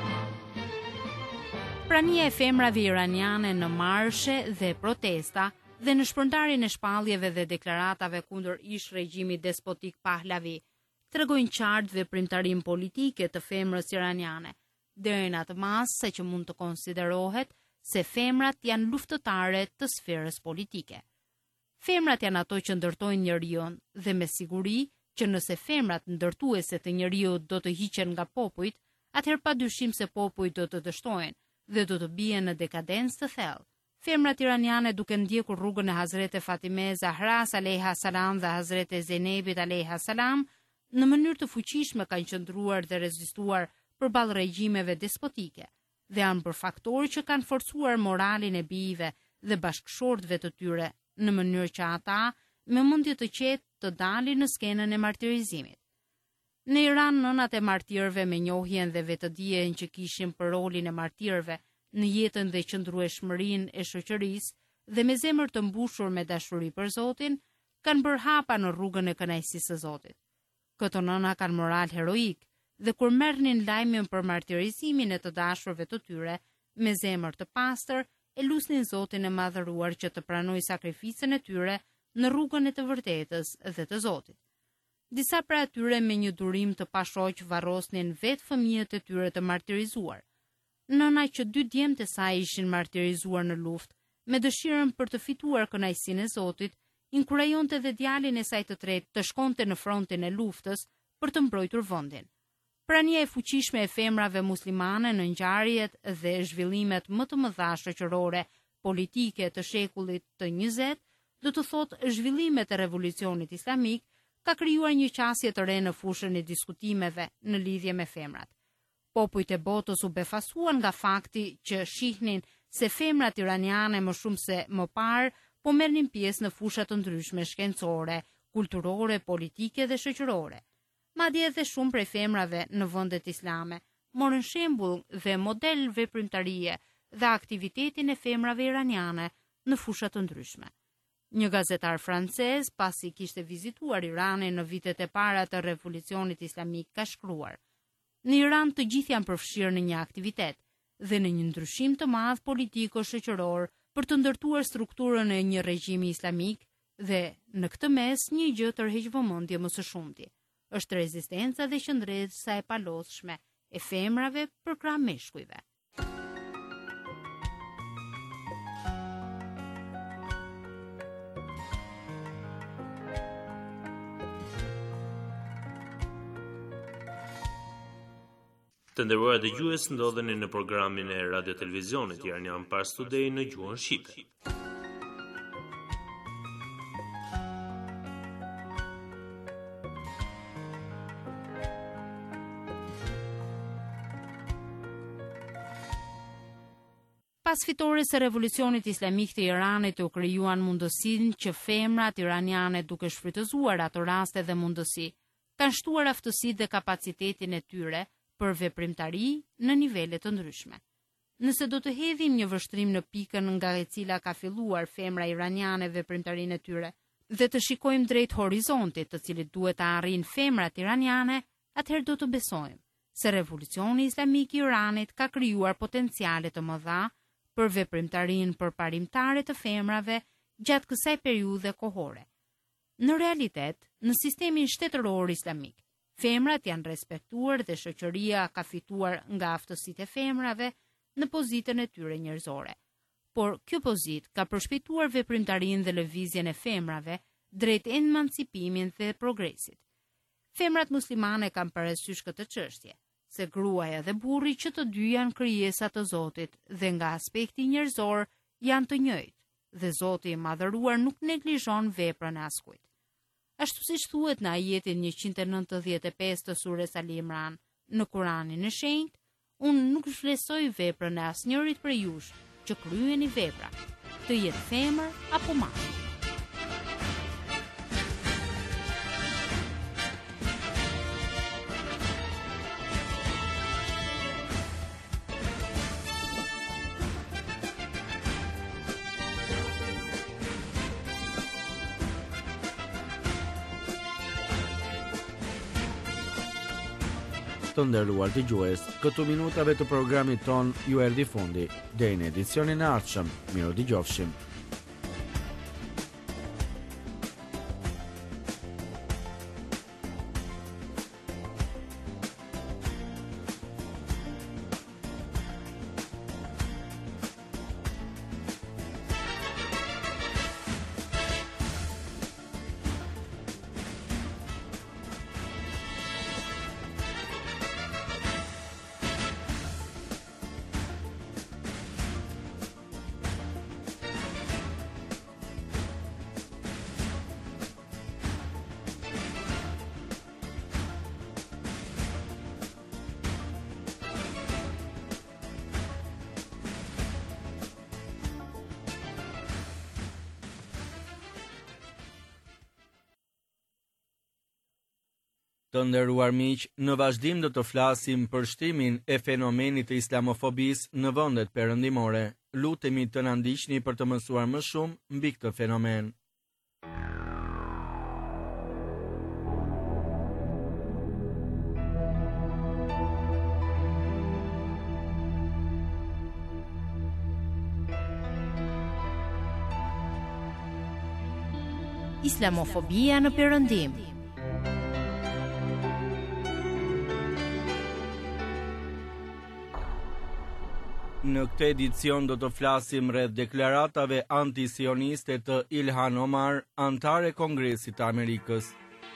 Prania e femrave iraniane në marshe dhe protesta dhe në shpërndarjen e shpalljeve dhe deklaratave kundër ish regjimit despotik Pahlavi, tregojnë qartë veprimtarinë politike të femrës iraniane, deri në atë mas se që mund të konsiderohet se femrat janë luftëtare të sferës politike. Femrat janë ato që ndërtojnë njeriun dhe me siguri që nëse femrat ndërtuese të njeriut do të hiqen nga popujt, atëherë padyshim se popujt do të dështojnë dhe do të bien në dekadencë të thellë. Femrat iraniane duke ndjekur rrugën e Hazrete Fatime Zahras alayha salam dhe Hazrete Zenebit alayha salam, në mënyrë të fuqishme kanë qëndruar dhe rezistuar përballë regjimeve despotike dhe janë për faktorë që kanë forcuar moralin e bijve dhe bashkëshortëve të tyre në mënyrë që ata me mendje të qetë të dalin në skenën e martirizimit. Në Iran, nënat e martirëve me njohjen dhe vetëdijen që kishin për rolin e martirëve në jetën dhe qëndrueshmërinë e shoqërisë dhe me zemër të mbushur me dashuri për Zotin, kanë bërë hapa në rrugën e kënaqësisë së Zotit. Këto nëna kanë moral heroik dhe kur merrnin lajmin për martirizimin e të dashurve të tyre, me zemër të pastër, e lusnin Zotin e madhëruar që të pranoj sakrificën e tyre në rrugën e të vërtetës dhe të Zotit. Disa pra atyre me një durim të pashoq varrosnin vetë fëmijët e tyre të martirizuar. Nëna që dy djemtë e saj ishin martirizuar në luftë, me dëshirën për të fituar kënaqësinë e Zotit, inkurajonte dhe djalin e saj të tretë të shkonte në frontin e luftës për të mbrojtur vendin. Prania e fuqishme e femrave muslimane në ngjarjet dhe zhvillimet më të mëdha shoqërore, politike të shekullit të njëzet, do të thotë zhvillimet e revolucionit islamik, ka krijuar një qasje të re në fushën e diskutimeve në lidhje me femrat. Popujt e botës u befasuan nga fakti që shihnin se femrat iraniane më shumë se më parë po merrnin pjesë në fusha të ndryshme shkencore, kulturore, politike dhe shoqërore. Madje edhe shumë prej femrave në vendet islame morën shembull dhe model veprimtarie dhe aktivitetin e femrave iraniane në fusha të ndryshme. Një gazetar francez, pasi kishte vizituar Iranin në vitet e para të revolucionit islamik, ka shkruar: "Në Iran të gjithë janë përfshirë në një aktivitet dhe në një ndryshim të madh politiko-shoqëror për të ndërtuar strukturën e një regjimi islamik dhe në këtë mes një gjë tërheq vëmendje më së shumti. Është rezistenca dhe qëndresa e palodhshme e femrave për krah meshkujve." Të nderuar dëgjues, ndodheni në programin e Radio Televizionit Iranian Pars Today në gjuhën shqipe. Pas fitores së revolucionit islamik të Iranit u krijuan mundësinë që femrat iraniane duke shfrytëzuar ato raste dhe mundësi, kanë shtuar aftësitë dhe kapacitetin e tyre për veprimtari në nivele të ndryshme. Nëse do të hedhim një vështrim në pikën nga e cila ka filluar femra iraniane veprimtarinë e tyre dhe të shikojmë drejt horizontit të cilit duhet të arrijnë femrat iraniane, atëherë do të besojmë se revolucioni islamik i Iranit ka krijuar potenciale të mëdha për veprimtarinë përparimtare të femrave gjatë kësaj periudhe kohore. Në realitet, në sistemin shtetëror islamik, femrat janë respektuar dhe shoqëria ka fituar nga aftësitë e femrave në pozitën e tyre njerëzore. Por kjo pozitë ka përshpejtuar veprimtarinë dhe lëvizjen e femrave drejt emancipimin dhe progresit. Femrat muslimane kanë parasysh këtë çështje, se gruaja dhe burri që të dy janë krijesa të Zotit dhe nga aspekti njerëzor janë të njëjtë, dhe Zoti i madhëruar nuk neglizhon veprën e askujt. Ashtu siç thuhet në ajetin njëqind e nëntëdhjetë e pesë të surës Al Imran në Kuranin e Shenjtë, unë nuk vlerësoj veprën e asnjërit prej jush që kryeni vepra, të jetë femër apo mashkull. Të nderuar dëgjues, këtu minutave të programit ton ju erdhi fundi. Deri në edicionin e ardhshëm, miru dëgjofshim. Të nderuar miq, në vazhdim do të flasim për shtimin e fenomenit të islamofobisë në vendet perëndimore. Lutemi të na ndiqni për të mësuar më shumë mbi këtë fenomen. Islamofobia në perëndim. Në këtë edicion do të flasim rreth deklaratave antisioniste të Ilhan Omar, antar e Kongresit të Amerikës.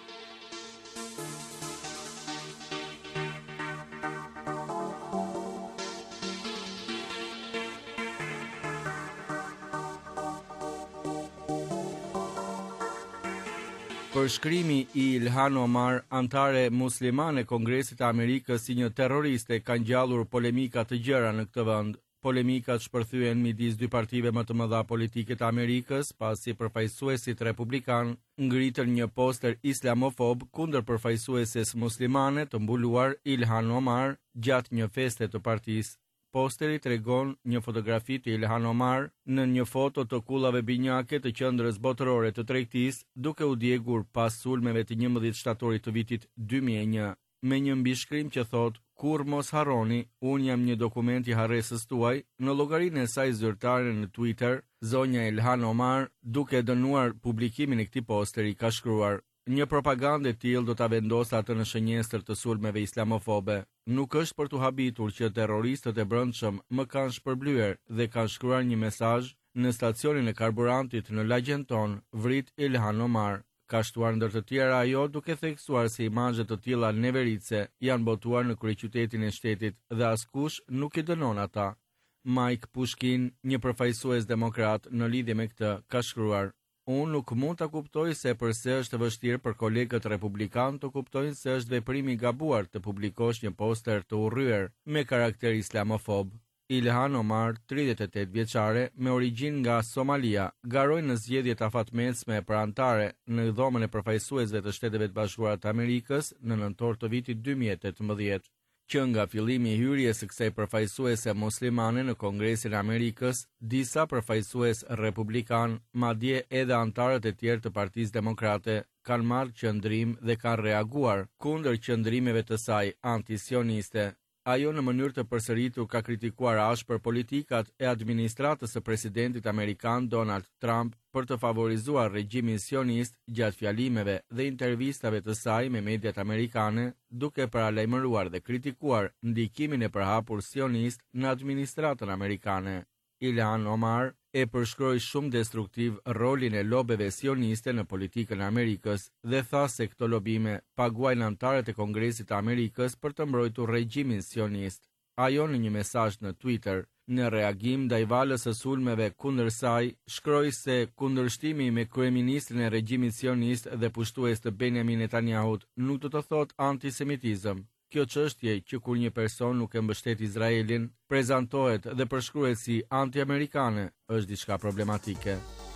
Përshkrimi i Ilhan Omar, antare muslimane Kongresit të Amerikës si një terroriste, ka ngjallur polemika të gjëra në këtë vend. Polemikat shpërthyen midis dy partive më të mëdha politike të Amerikës, pasi përfaqësuesit republikan ngritën një poster islamofob kundër përfaqësueses muslimane të mbuluar Ilhan Omar gjatë një feste të partisë. Posteri tregon një fotografi të Ilhan Omar në një foto të kullave binjake të qendrës botërore të tregtisë, duke u djegur pas sulmeve të njëmbëdhjetë shtatorit të vitit dy mijë e një, me një mbishkrim që thot: "Kur mos harroni, un jam një dokument i harresës tuaj." Në llogarinë e saj zyrtare në Twitter, zonja Ilhan Omar, duke dënuar publikimin e këtij posteri, ka shkruar: "Një propagandë e tillë do ta vendosë atë në shënjestër të sulmeve islamofobe. Nuk është për të habitur që terroristët e brendshëm më kanë shpërblyer dhe kanë shkruar një mesazh në stacionin e karburantit në lagjen ton, vrit Ilhan Omar." Ka shtuar ndër të tjera ajo, duke theksuar se imazhe të tilla neveritse janë botuar në kryeqytetin e shtetit dhe askush nuk i dënon ata. Mike Pushkin, një përfaqësues demokrat në lidhje me këtë, ka shkruar: "Unë nuk mund ta kuptoj se pse është vështirë për kolegët republikan të kuptojnë se është veprim i gabuar të publikosh një poster të urryer me karakter islamofob." Ilhan Omar, tridhjetë e tetë vjeçare, me origjinë nga Somalia, garoi në zgjedhjet afatmesme për antare në dhomën e përfaqësuesve të Shteteve të Bashkuara të Amerikës në nëntor të vitit dy mijë e tetëmbëdhjetë. Që nga fillimi i hyrjes së kësaj përfaqësuese muslimane në Kongresin e Amerikës, disa përfaqësues republikan, madje edhe antarët e tjerë të Partisë Demokrate, kanë marrë qëndrim dhe kanë reaguar kundër qëndrimeve të saj antisioniste. Ajo në mënyrë të përsëritur ka kritikuar ashpër politikat e administratës së presidentit amerikan Donald Trump për të favorizuar regjimin sionist gjatë fjalimeve dhe intervistave të saj me mediat amerikane, duke paralajmëruar dhe kritikuar ndikimin e përhapur sionist në administratën amerikane. Ilhan Omar e përshkroi shumë destruktiv rolin e lobeve sioniste në politikën e Amerikës dhe tha se këto lobime paguajnë antarët e Kongresit të Amerikës për të mbrojtur regjimin sionist. Ajo në një mesazh në Twitter, në reagim ndaj valës së sulmeve kundër saj, shkroi se kundërshtimi me kryeministrin e regjimit sionist dhe pushtues të Benjamin Netanyahut nuk do të thotë antisemitizëm. Kjo çështje që kur një person nuk e mbështet Izraelin, prezantohet dhe përshkruhet si anti-amerikane, është diçka problematike.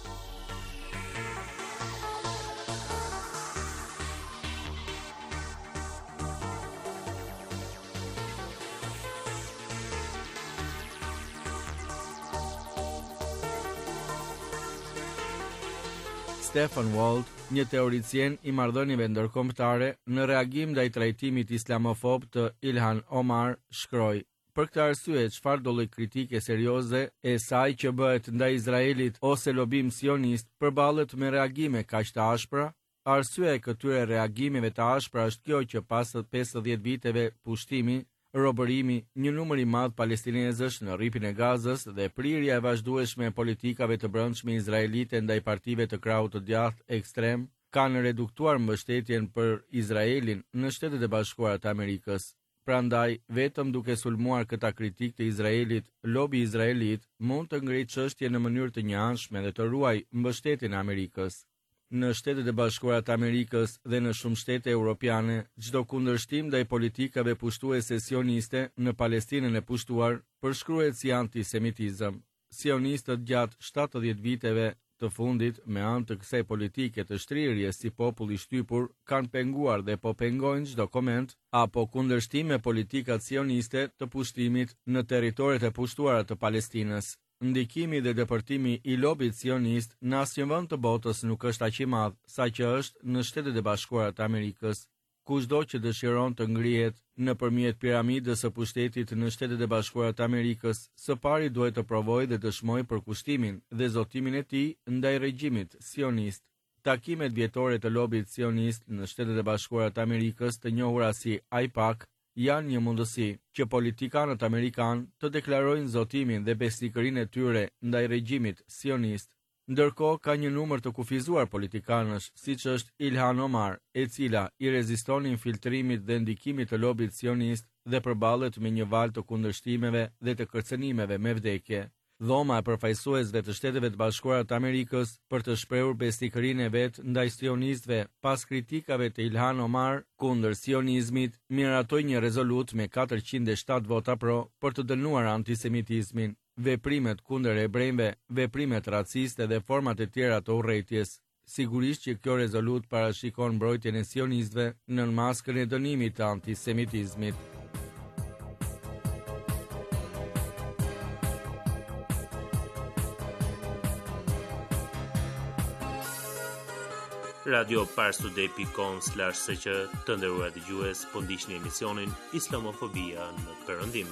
Stephen Walt, një teoricien i marrëdhënieve ndërkombëtare, në reagim ndaj trajtimit islamofob të Ilhan Omar, shkroi: "Për këtë arsye, çfarë do lloj kritike serioze e saj që bëhet ndaj Izraelit ose lobim sionist përballet me reagime kaq të ashpra? Arsyeja e këtyre reagimeve të ashpra është kjo që pas pesëdhjetë viteve pushtimi, robërimi, një numër i madh palestinezësh në rripin e Gazës dhe prirja e vazhdueshme e politikave të brendshme izraelite ndaj partive të krahut të djathtë ekstrem kanë reduktuar mbështetjen për Izraelin në Shtetet e Bashkuara të Amerikës. Prandaj, vetëm duke sulmuar këta kritik të Izraelit, lobi izraelit mund të ngrijë çështjen në mënyrë të njëanshme dhe të ruajë mbështetjen e Amerikës. Në Shtetet e Bashkuara të Amerikës dhe në shumë shtete europiane, çdo kundërshtim ndaj politikave pushtuese sioniste në Palestinën e pushtuar përshkruhet si antisemitizëm. Sionistët gjatë shtatëdhjetë viteve të fundit, me anë të kësaj politike të shtrirjes si popull i shtypur, kanë penguar dhe po pengojnë çdo koment apo kundërshtim me politikat sioniste të pushtimit në territoret e pushtuara të Palestinës. Ndikimi dhe depërtimi i lobit sionist në asnjë vend të botës nuk është aq i madh sa që është në Shtetet e Bashkuara të Amerikës. Kushdo që dëshiron të ngrihet nëpërmjet piramidës së pushtetit në Shtetet e Bashkuara të Amerikës, së pari duhet të provojë dhe dëshmojë përkushtimin dhe zotimin e tij ndaj regjimit sionist. Takimet vjetore të lobit sionist në Shtetet e Bashkuara të Amerikës, të njohura si AIPAC, janë një mundësi që politikanët amerikanë të deklarojnë zotimin dhe besnikërinë e tyre ndaj regjimit sionist. Ndërkohë ka një numër të kufizuar politikanësh, siç është Ilhan Omar, e cila i reziston infiltrimit dhe ndikimit të lobit sionist dhe përballet me një valë të kundërshtimeve dhe të kërcënimeve me vdekje. Dhoma e përfaqësuesve të Shteteve të Bashkuara të Amerikës për të shprehur besnikërinë e vet ndaj sionistëve pas kritikave të Ilhan Omar kundër sionizmit, miratoi një rezolut me katërqind e shtatë vota pro për të dënuar antisemitizmin, veprimet kundër hebrejve, veprimet raciste dhe format e tjera të urrëties. Sigurisht që kjo rezolut parashikon mbrojtjen e sionistëve nën maskën e dënimit të antisemitizmit. Radio Parstuday dot com slash sq të nderuar dëgjues, po ndiqni emisionin Islamofobia në Perëndim.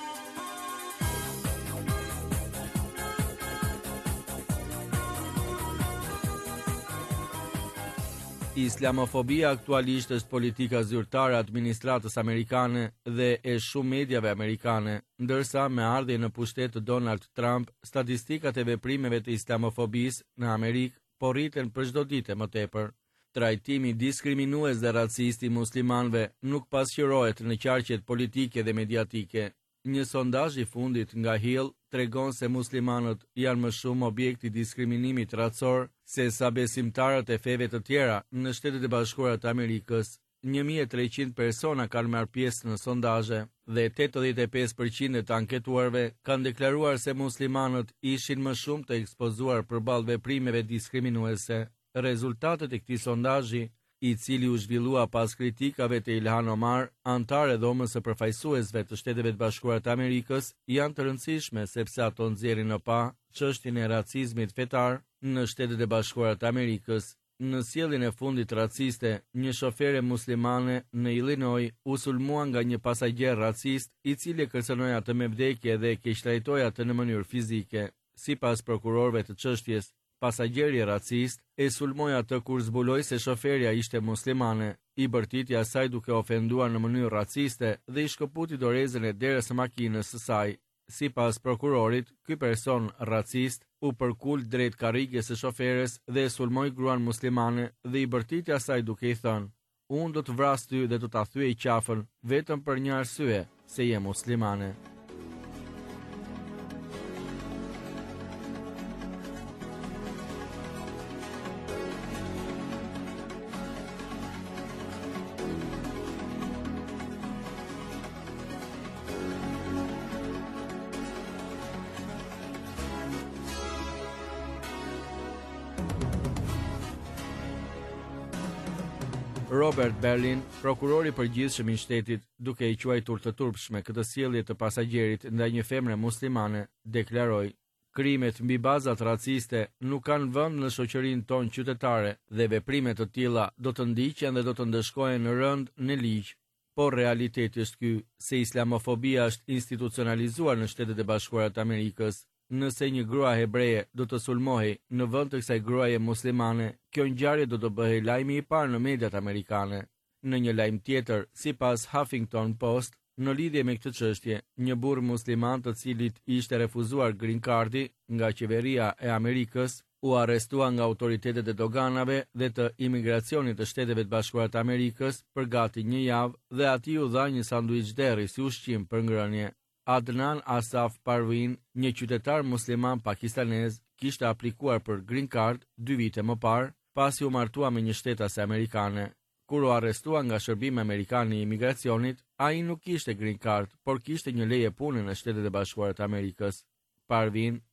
Islamofobia aktualisht është politika zyrtare e administratës amerikane dhe e shumë mediave amerikane, ndërsa me ardhjen në pushtet të Donald Trump, statistikat e veprimeve të islamofobisë në Amerikë po rriten për çdo ditë më tepër. Trajtimi diskriminues dhe racist i muslimanëve nuk pasqyrohet në qarqet politike dhe mediatike. Një sondazh i fundit nga Hill tregon se muslimanët janë më shumë objekt i diskriminimit racor se sa besimtarët e feve të tjera në Shtetet e Bashkuara të Amerikës. një mijë e treqind persona kanë marrë pjesë në sondazhe dhe tetëdhjetë e pesë përqind të anketuarve kanë deklaruar se muslimanët ishin më shumë të ekspozuar përballë veprimeve diskriminuese. Rezultatet e këtij sondazhi, i cili u zhvillua pas kritikave të Ilhan Omar, antare dhomës së përfaqësuesve të Shteteve të Bashkuara të Amerikës, janë të rëndësishme sepse ato nxjerrin në pa çështjen e racizmit fetar në Shtetet e Bashkuara të Amerikës. Në sjelljen e fundit raciste, një shofere muslimane në Illinois u sulmua nga një pasagjer racist, i cili e kërcënoi atë me vdekje dhe e keqtrajtoi atë në mënyrë fizike. Sipas prokurorëve të çështjes, pasagjeri racist e sulmoi atë kur zbuloi se shoferja ishte muslimane, i bërtiti asaj duke ofenduar në mënyrë raciste dhe i shkëputi dorezën e derës së makinës së saj. Sipas prokurorit, ky person racist u përkul drejt karrigës së shoferes dhe e sulmoi gruan muslimane dhe i bërtiti asaj duke i thënë: "Unë do të vras ty dhe do ta thyej qafën vetëm për një arsye, se je muslimane." Robert Berlin, prokurori përgjithshëm i shtetit, duke i quajtur të turpshme këtë sjellje të pasagjerit ndaj një femre muslimane, deklaroi: "Krimet mbi bazat raciste nuk kanë vend në shoqërinë tonë qytetare dhe veprime të tilla do të ndiqen dhe do të ndëshkohen në rënd në ligj. Por realiteti është ky, se islamofobia është institucionalizuar në Shtetet e Bashkuara të Amerikës. Nëse një grua hebreje do të sulmohej në vend të kësaj gruaje muslimane, kjo ngjarje do të bëhej lajmi i parë në mediat amerikane." Në një lajm tjetër, sipas Huffington Post, në lidhje me këtë çështje, një burr musliman të cilit ishte refuzuar green cardi nga qeveria e Amerikës u arrestua nga autoritetet e doganave dhe të imigracionit të Shteteve të Bashkuara të Amerikës për gati një javë dhe atij u dha një sanduiç derri si ushqim për ngrënie. Adnan Asaf Parvin, një qytetar musliman pakistanez, kishte aplikuar për green card dy vite më parë, pasi u martua me një shtetase amerikane. Kur u arrestua nga shërbimi amerikan i imigracionit, ai nuk kishte green card, por kishte një leje pune në Shtetet e Bashkuara të Amerikës. Parvin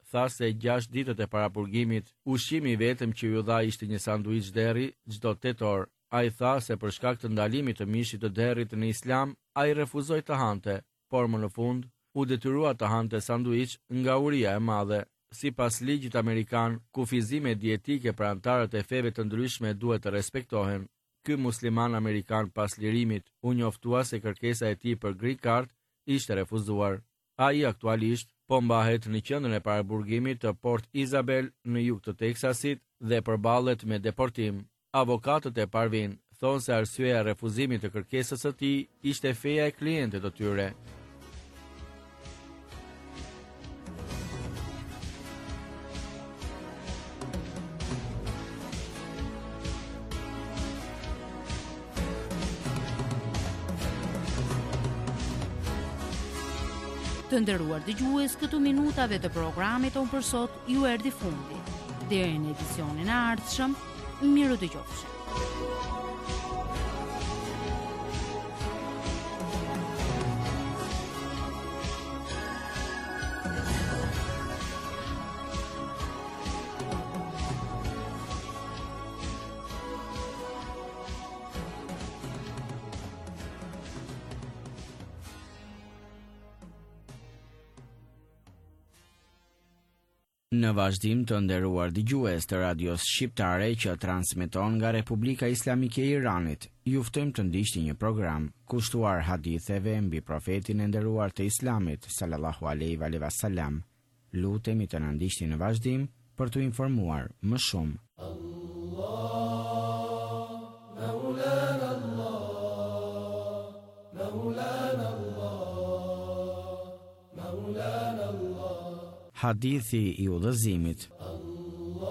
tha se gjashtë ditët e parapurgimit, ushqimi vetëm që ju dha ishte një sanduiç derri çdo tetor. Ai tha se për shkak të ndalimit të mishit të derrit në Islam, ai refuzoi të hante, por më në fund u detyrua të hante sanduiç nga uria e madhe. Sipas ligjit amerikan, kufizimet dietike për anëtarët e feve të ndryshme duhet të respektohen. Ky musliman amerikan pas lirimit u njoftua se kërkesa e tij për green card ishte refuzuar. Ai aktualisht po mbahet në qendrën e parapurgimit të Port Isabel në jug të Teksasit dhe përballet me deportim. Avokatët e Parvin thonë se arsyeja e refuzimit të kërkesës së tij ishte feja e klientëve të tyre. Të nderuar dëgjues, këtu minutave të programit tonë për sot ju erdhi fundi. Deri në edicionin e ardhshëm, miru dëgjofshim. Në vazhdim të nderuar dëgjues të radios shqiptare që transmeton nga Republika Islamike e Iranit, ju ftojmë të ndiqni një program kushtuar haditheve mbi profetin e nderuar të Islamit sallallahu alaihi wa sallam. Lutemi të na ndiqni në vazhdim për t'u informuar më shumë. Allah, Maulana Allah, Maulana Allah, Maulana Allah. Hadithi i udhëzimit. Allah,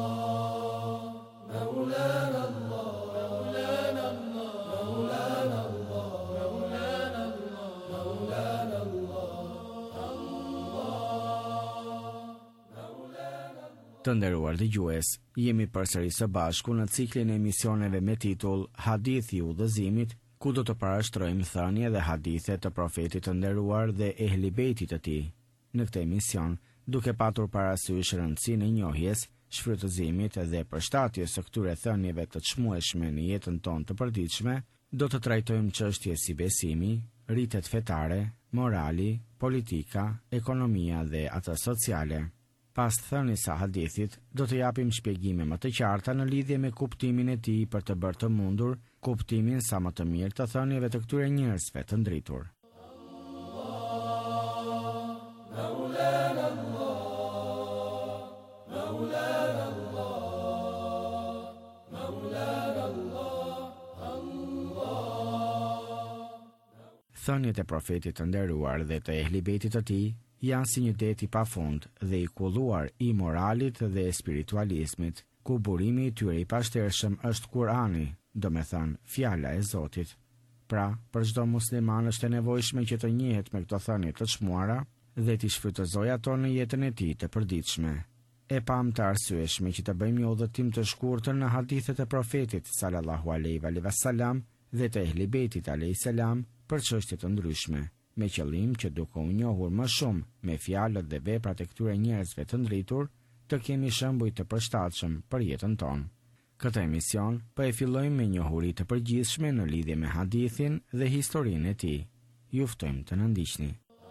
Maulana Allah, Maulana Allah, Maulana Allah, Maulana Allah, Maulana Allah. Të nderuar dëgjues, jemi përsëri së bashku në ciklin e emisioneve me titull Hadithi i udhëzimit, ku do të parashtrojmë thënie dhe hadithe të profetit të nderuar dhe ehli bejtit të tij. Në këtë emision, duke patur parasysh rëndësinë e njohjes, shfrytëzimit dhe përshtatjes së këtyre thënieve të çmueshme në jetën tonë të përditshme, do të trajtojmë çështje si besimi, rritet fetare, morali, politika, ekonomia dhe ato sociale. Pas thënies së hadithit, do të japim shpjegime më të qarta në lidhje me kuptimin e tij për të bërë të mundur kuptimin sa më të mirë të thënieve të këtyre njerëzve të ndritur. Thëniet e profetit të nderuar dhe të ehli bejtit të tij janë si një det i pafund dhe i kulluar i moralit dhe spiritualizmit, ku burimi i tyre i pashtershëm është Kurani, do me thënë fjala e Zotit. Pra, për çdo musliman është e nevojshme që të njihet me këto thënie të çmuara dhe t'i shfrytëzojë ato në jetën e tij të përditshme. E pam të arsyeshme që të bëjmë një udhëtim të shkurtër në hadithet e profetit sallallahu alaihi wa sallam dhe të ehli bejtit alaihi salam për çështje të ndryshme, me qëllim që duke u njohur më shumë me fjalët dhe veprat e këtyre njerëzve të ndritur, të kemi shembuj të përshtatshëm për jetën tonë. Këtë emision po e fillojmë me njohuri të përgjithshme në lidhje me hadithin dhe historinë e tij. Ju ftojmë të na ndiqni.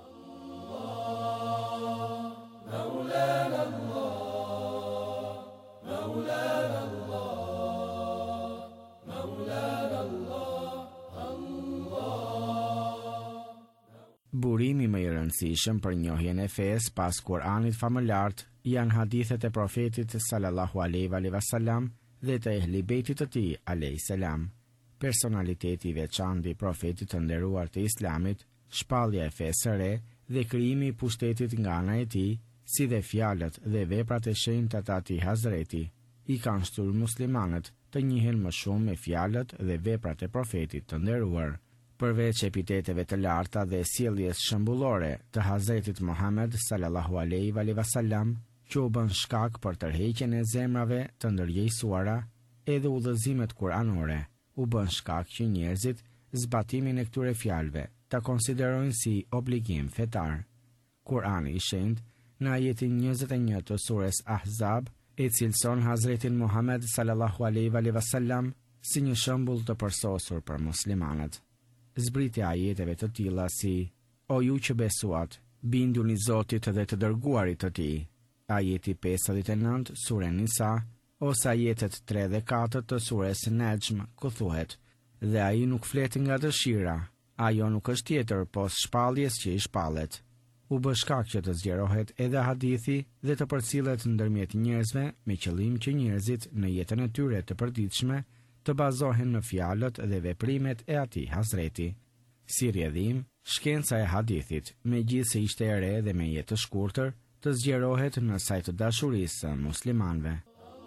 Burimi më i rëndësishëm për njohjen e fesë pas Kuranit famëlart janë hadithet e profetit sallallahu alaihi wa sallam dhe të ehli bejtit të tij alaihi salam. Personaliteti i veçantë i profetit të nderuar të Islamit, shpallja e fesë së re dhe krijimi i pushtetit nga ana e tij, si dhe fjalët dhe veprat e shenjta të atij Hazreti, i kanë shtyr muslimanët të njihen më shumë me fjalët dhe veprat e profetit të nderuar. Përveç epiteteve të larta dhe sjelljes shembullore të Hazretit Muhammed sallallahu alaihi wa sallam, që u bën shkak për tërheqjen e zemrave të ndërgjegjësuara, edhe udhëzimet kuranore u bën shkak që njerëzit zbatimin e këtyre fjalëve ta konsiderojnë si obligim fetar. Kurani i shenjtë në ajetin njëzet e një të surës Ahzab, e cilëson Hazretin Muhammed sallallahu alaihi wasallam si një shembull të përsosur për muslimanët. Zbritja ajeteve të tilla si: O ju që besuat, binduni Zotit dhe të dërguarit të tij. Ajeti pesëdhjetë e nëntë, sure Nisa, ose ajetet tre dhe katër të surës Nejm, ku thuhet: Dhe ai nuk flet nga dëshira, ajo nuk është tjetër pos shpalljes që i shpallet. U bë shkak që të zgjerohet edhe hadithi dhe të përcillet ndërmjet njerëzve me qëllim që njerëzit në jetën e tyre të përditshme të bazohen në fjalët dhe veprimet e atij Hazreti. Si rrjedhim, shkenca e hadithit, megjithse ishte e re dhe me jetë të shkurtër, të zgjerohet në sajt të dashurisë së muslimanëve.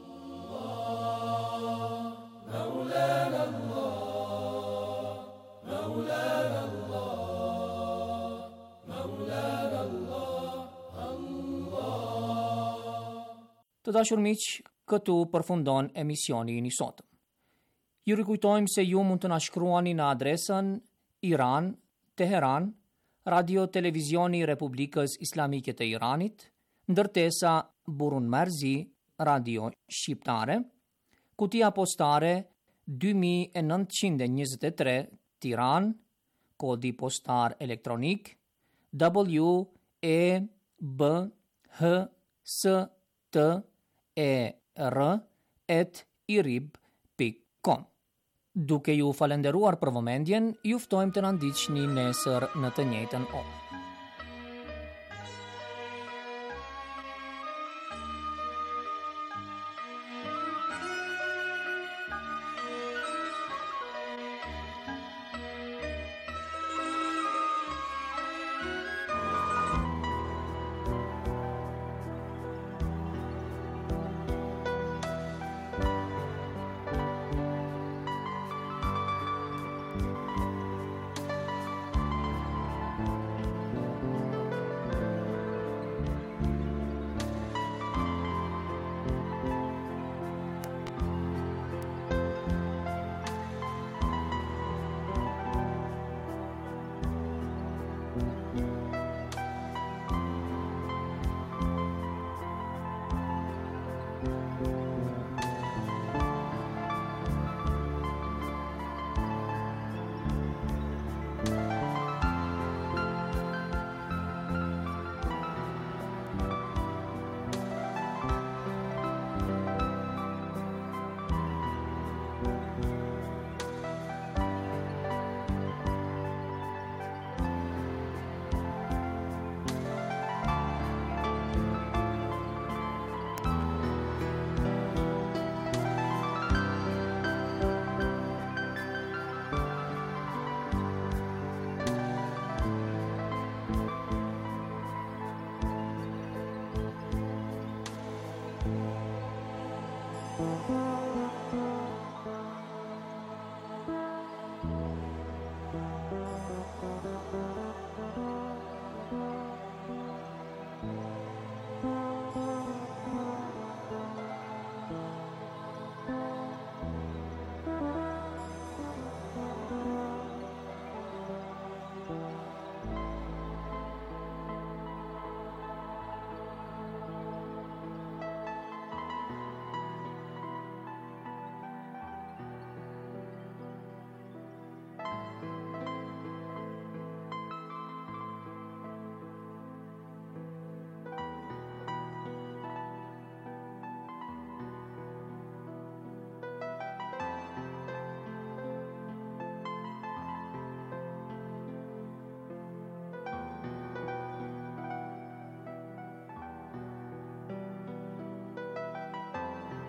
Të dashur miq, këtu përfundon emisioni i sotëm. Ju rikujtojmë se ju mund të na shkruani në adresën Iran, Teheran, Radio Televizioni Republikës Islamike të Iranit, ndërtesa Burun Marzi, Radio Shqiptare, kutia postare dy mijë e nëntëqind e njëzet e tre, Tiranë, kodi postar elektronik W E B H S T E R at irib pikë com. Duke ju falenderuar për vëmendjen, ju ftojmë të na ndiqni nesër në të njëjtën orë.